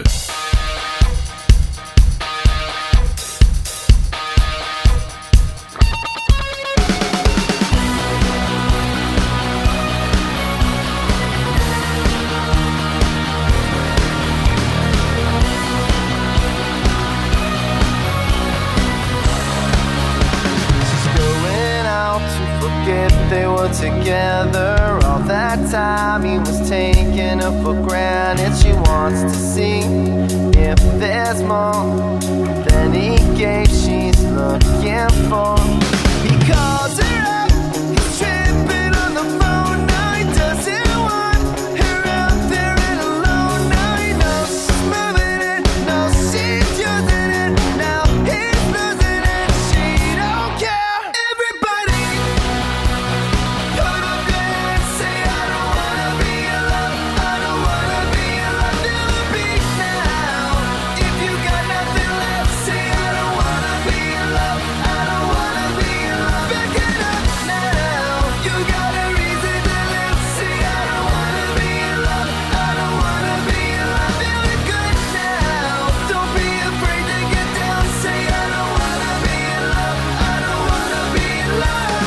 Going out to forget they were together. All that time he was taking her for granted. She wants to see if there's more than he gave. She's looking for. He calls her up, he's tripping on the phone. Now he doesn't want her out there and alone. Now he knows she's moving it, knows she's using it. Now he's losing it, she don't care. Everybody put up their hands, say I don't wanna be alone, I don't wanna be alone. Feel the beat now. If you got nothing left, say I don't wanna be alone, I don't wanna be alone. Back it up now. You got a reason to live, say I don't wanna be alone, I don't wanna be alone. Feeling good now. Don't be afraid to get down, say I don't wanna be alone, I don't wanna be alone.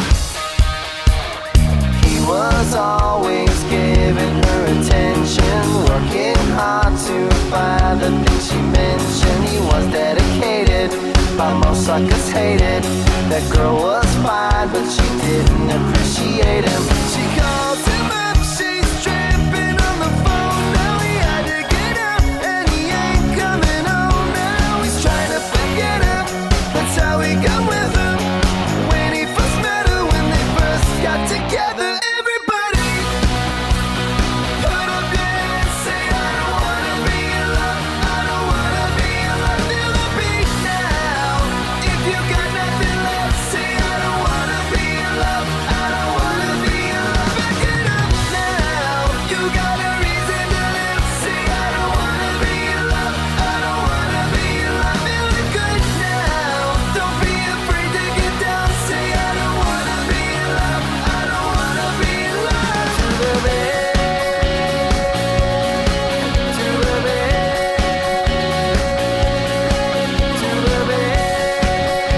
He was always giving her attention, working hard to find the things she mentioned. He was dedicated, but most suckers hated. That girl was fine, but she didn't appreciate him. She calls him up, she's tripping on the phone. Now he had to get up, and he ain't coming home. Now he's trying to forget her, that's how he got with her. When he first met her, when they first got together. Everybody put up your hands, say I don't wanna be alone, I don't wanna be alone. Feel the beat now. If you got nothing left, say I don't wanna be alone, I don't wanna be alone. Back it up now. You got a reason to live, say I don't wanna be alone, I don't wanna be alone. Feeling good now. Don't be afraid to get down, say I don't wanna be alone, I don't wanna be alone. To the bed, to the bed, to the bed.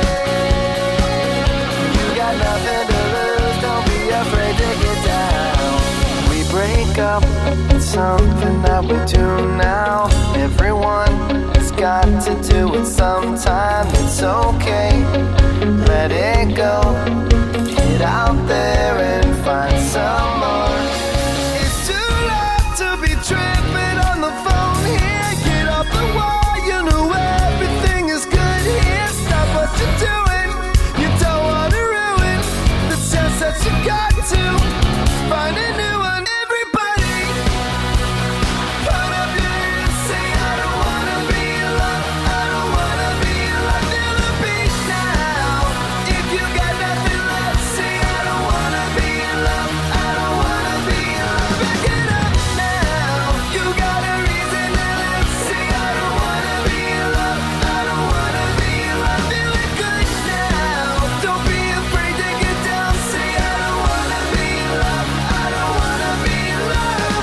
You got nothing to lose, don't be afraid to get down. We break up, it's something that we do now. Everyone has got to do it sometime. It's okay, let it go. Get out there and find some more. It's too late to be tripping on the phone here. Get off the wall, you know everything is good here. Stop what you're doing, you don't want to ruin the chance that you got to find a new one. Everybody, put up your hands, say I don't wanna be alone, I don't wanna be alone. Feel the beat now. If you got nothing left, say I don't wanna be alone, I don't wanna be alone. Back it up now. You got a reason to live, say I don't wanna be alone, I don't wanna be alone. Feel it good now. Don't be afraid to get down, say I don't wanna be alone, I don't wanna be alone.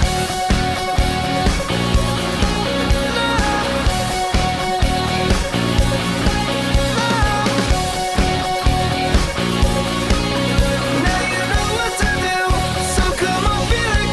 Now you know what to do, so come on, feel it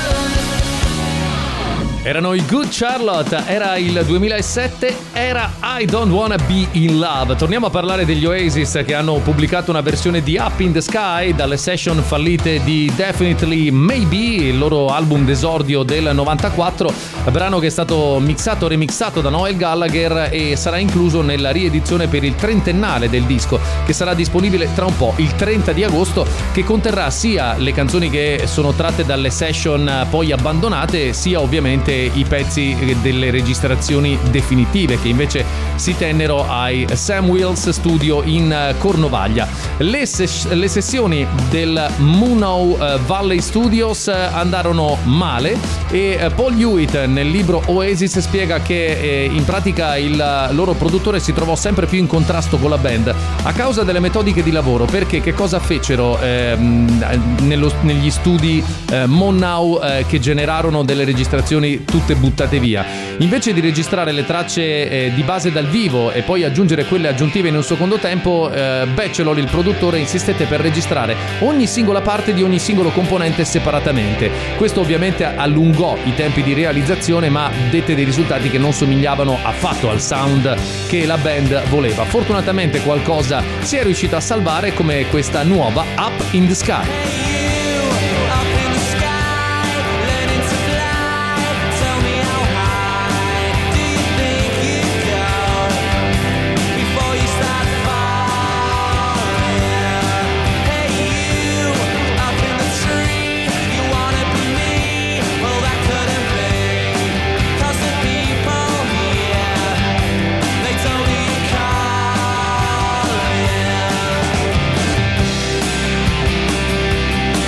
good. Erano i Good Charlotte, era il duemilasette, era I Don't Wanna Be In Love. Torniamo a parlare degli Oasis, che hanno pubblicato una versione di Up in the Sky dalle session fallite di Definitely Maybe, il loro album d'esordio del novantaquattro, brano che è stato mixato e remixato da Noel Gallagher e sarà incluso nella riedizione per il trentennale del disco, che sarà disponibile tra un po', il trenta di agosto, che conterrà sia le canzoni che sono tratte dalle session poi abbandonate, sia ovviamente i pezzi delle registrazioni definitive, che invece si tennero ai Sam Wills Studio in Cornovaglia. Le, ses- le sessioni del Moonau Valley Studios andarono male e Paul Hewitt nel libro Oasis spiega che eh, in pratica il loro produttore si trovò sempre più in contrasto con la band a causa delle metodiche di lavoro, perché che cosa fecero eh, nello, negli studi eh, Moonau eh, che generarono delle registrazioni tutte buttate via. Invece di registrare le tracce eh, di base dal vivo e poi aggiungere quelle aggiuntive in un secondo tempo, eh, Batchelor, il produttore, insistette per registrare ogni singola parte di ogni singolo componente separatamente. Questo ovviamente allungò i tempi di realizzazione, ma dette dei risultati che non somigliavano affatto al sound che la band voleva. Fortunatamente qualcosa si è riuscito a salvare, come questa nuova Up in the Sky. They told me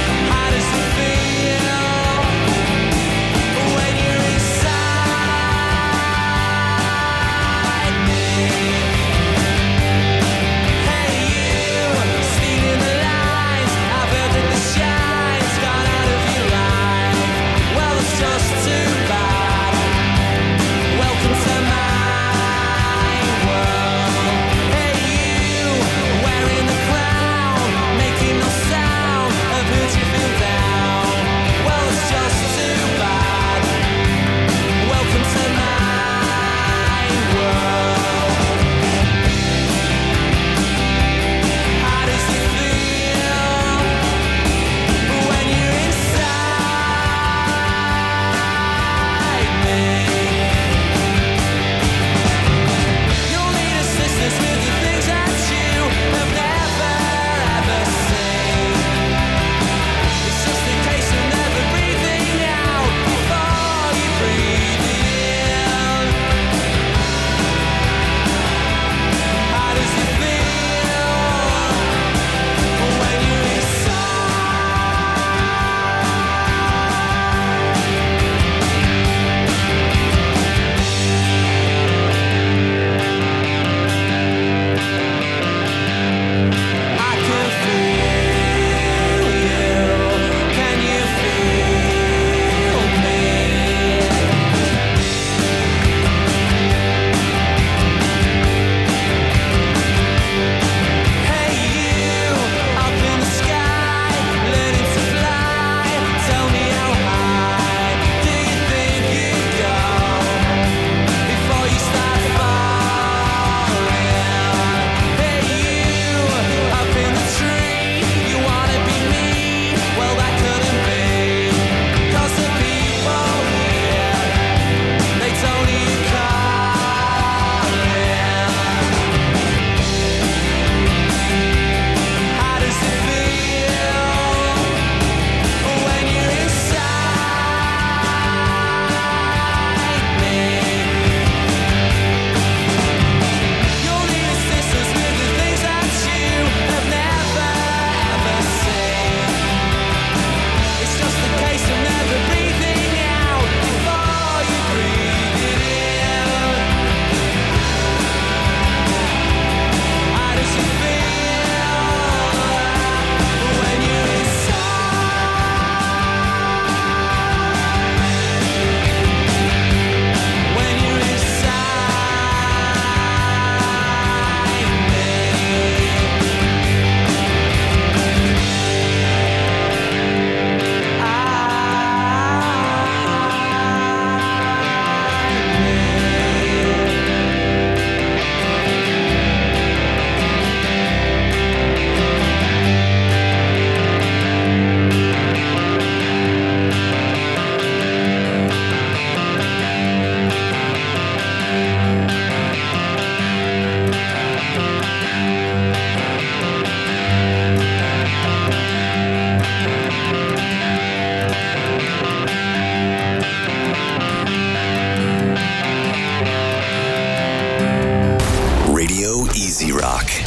Rock.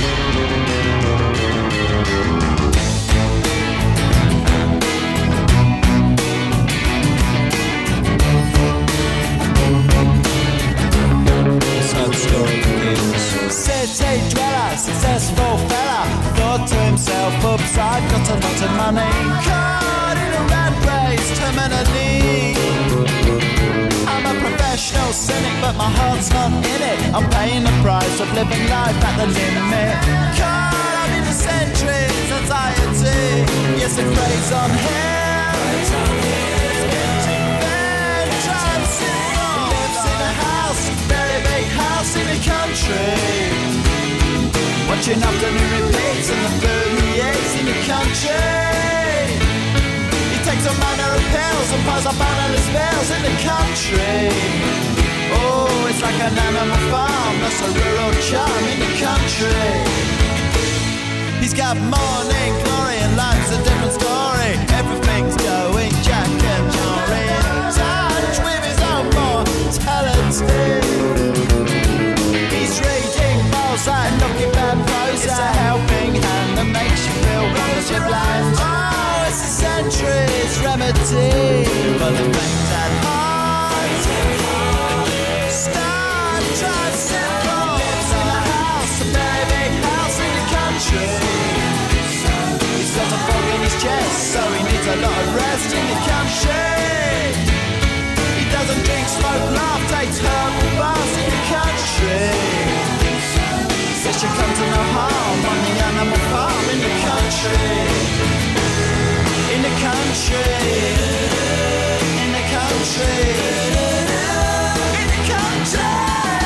City dweller, successful fella, thought to himself, oops, I've got a lot of money. Caught in a rat race, terminally. I'm a professional cynic, but my heart's not in it. I'm paying the price of living life at the limit. Caught up in the centuries, anxiety. Yes, it preys on him. Spending bad times in lives in a house, very big house in the country. Watching afternoon repeats and the food he eats in the country. He takes a manner of pills and piles up analyst spells in the country. Oh, it's like an animal farm, that's a rural charm in the country. He's got morning glory and life's a different story. Everything's going Jack and Jory in touch with his own mortality. He's reading Mozart, looking bad prose. It's a helping hand that makes you feel wonderfully blind. Oh, it's a century's remedy for the things at heart. Star tricycle lives in a house, a very big house in the country. He's got a fog in his chest, so he needs a lot of rest in the country. He doesn't drink, smoke, laugh, takes herbal baths in the country. Says you come to no harm on the animal farm in the country. In the country. In the country. In the country.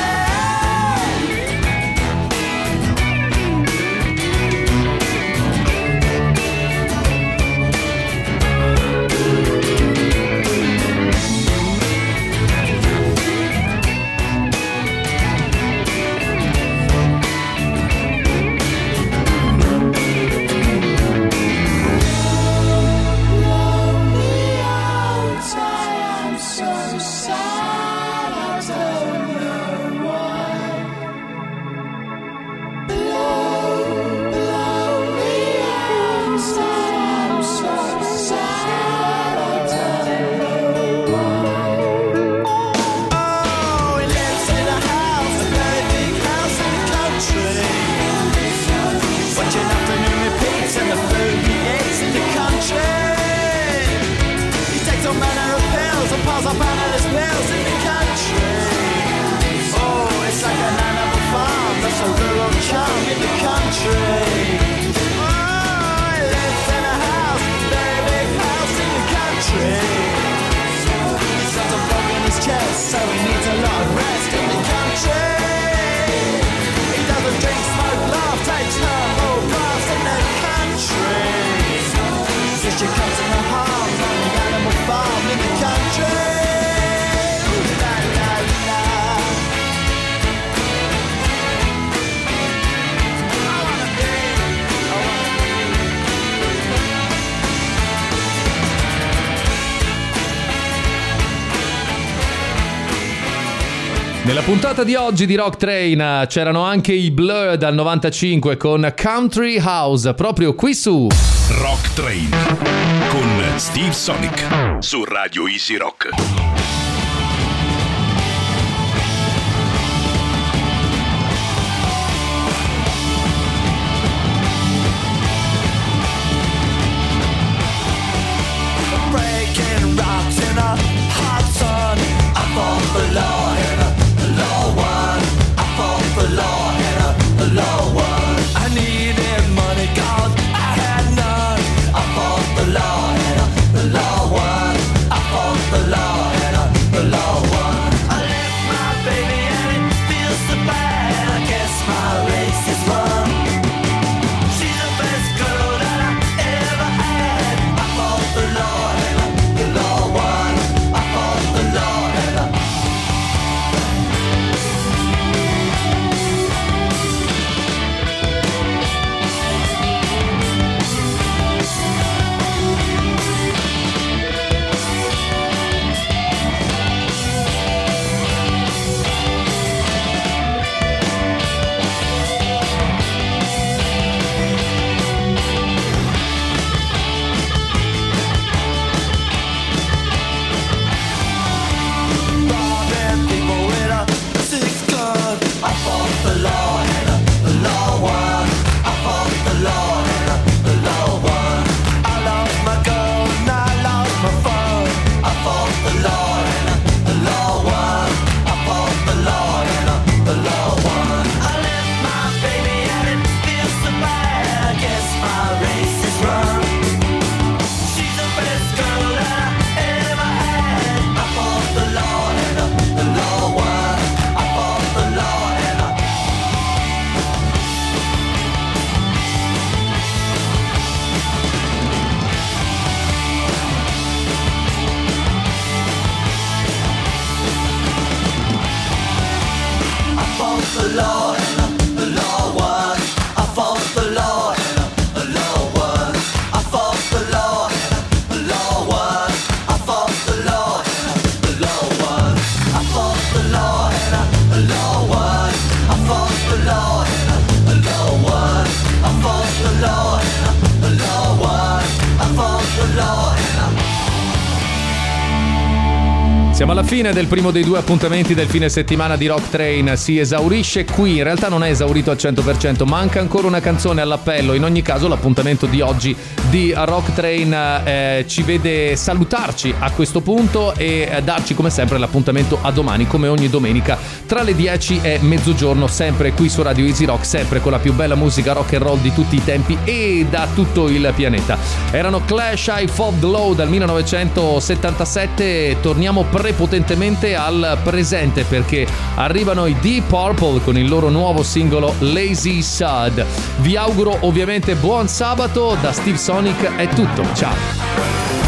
Nella puntata di oggi di Rock Train c'erano anche i Blur dal novantacinque con Country House, proprio qui su Rock Train con Steve Sonic su Radio Easy Rock. Breaking rocks in a hot sun. I fought the law in a low one. I fought the law in a low one. I needed money 'cause I had none. I fought the law in a low one. I fought the law in Siamo alla fine del primo dei due appuntamenti del fine settimana di Rock Train. Si esaurisce qui, in realtà non è esaurito al cento per cento, manca ancora una canzone all'appello. In ogni caso l'appuntamento di oggi di Rock Train eh, ci vede salutarci a questo punto e eh, darci come sempre l'appuntamento a domani, come ogni domenica tra le dieci e mezzogiorno, sempre qui su Radio Easy Rock, sempre con la più bella musica rock and roll di tutti i tempi e da tutto il pianeta. Erano Clash, I Fought the Low dal millenovecentosettantasette. Torniamo prepotentemente al presente perché arrivano i Deep Purple con il loro nuovo singolo Lazy Sud. Vi auguro ovviamente buon sabato, da Steve Sonic è tutto, ciao.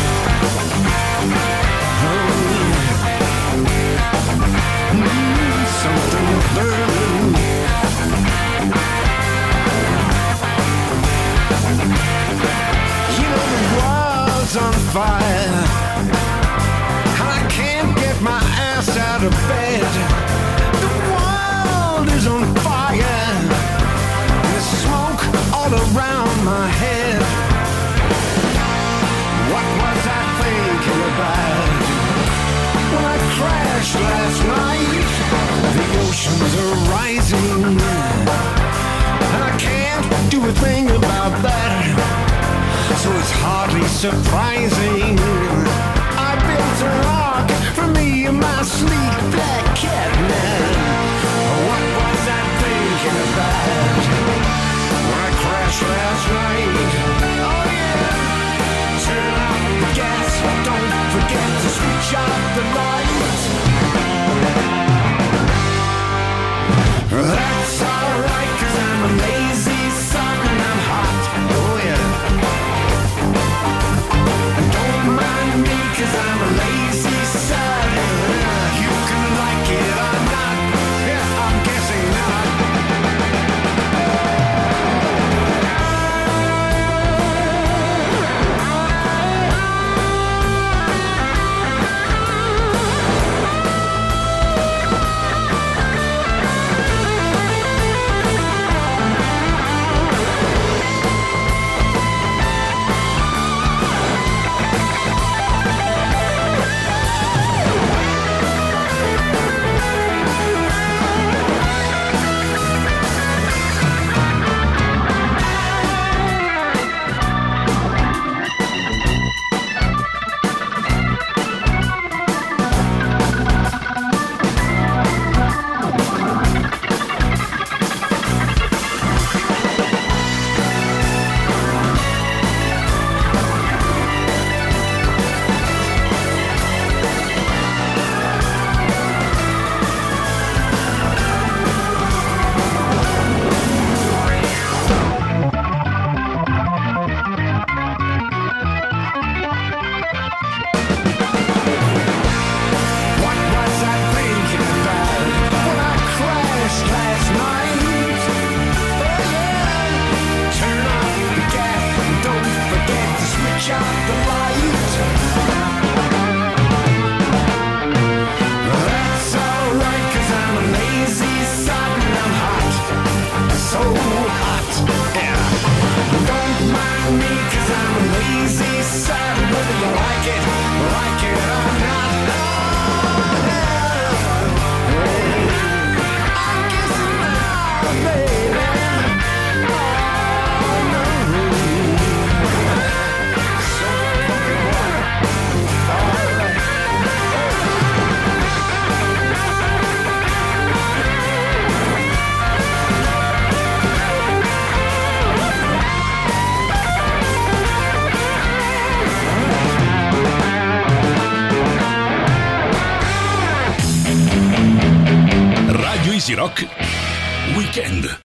On fire, I can't get my ass out of bed. The world is on fire. There's smoke all around my head. What was I thinking about when I crashed last night? The oceans are rising, and I can't do a thing about that. So it's hardly surprising I built a rock for me and my sleek black cat man. What was I thinking about when I crashed last night? Oh yeah, turn out the gas, don't forget to switch out the lights. That's alright, cause I'm a lazy son and I'm hot. Oh yeah. Mind me, cause I'm a lazy son. You can like it or not. Yeah, I'm guessing not. Easy Rock Weekend.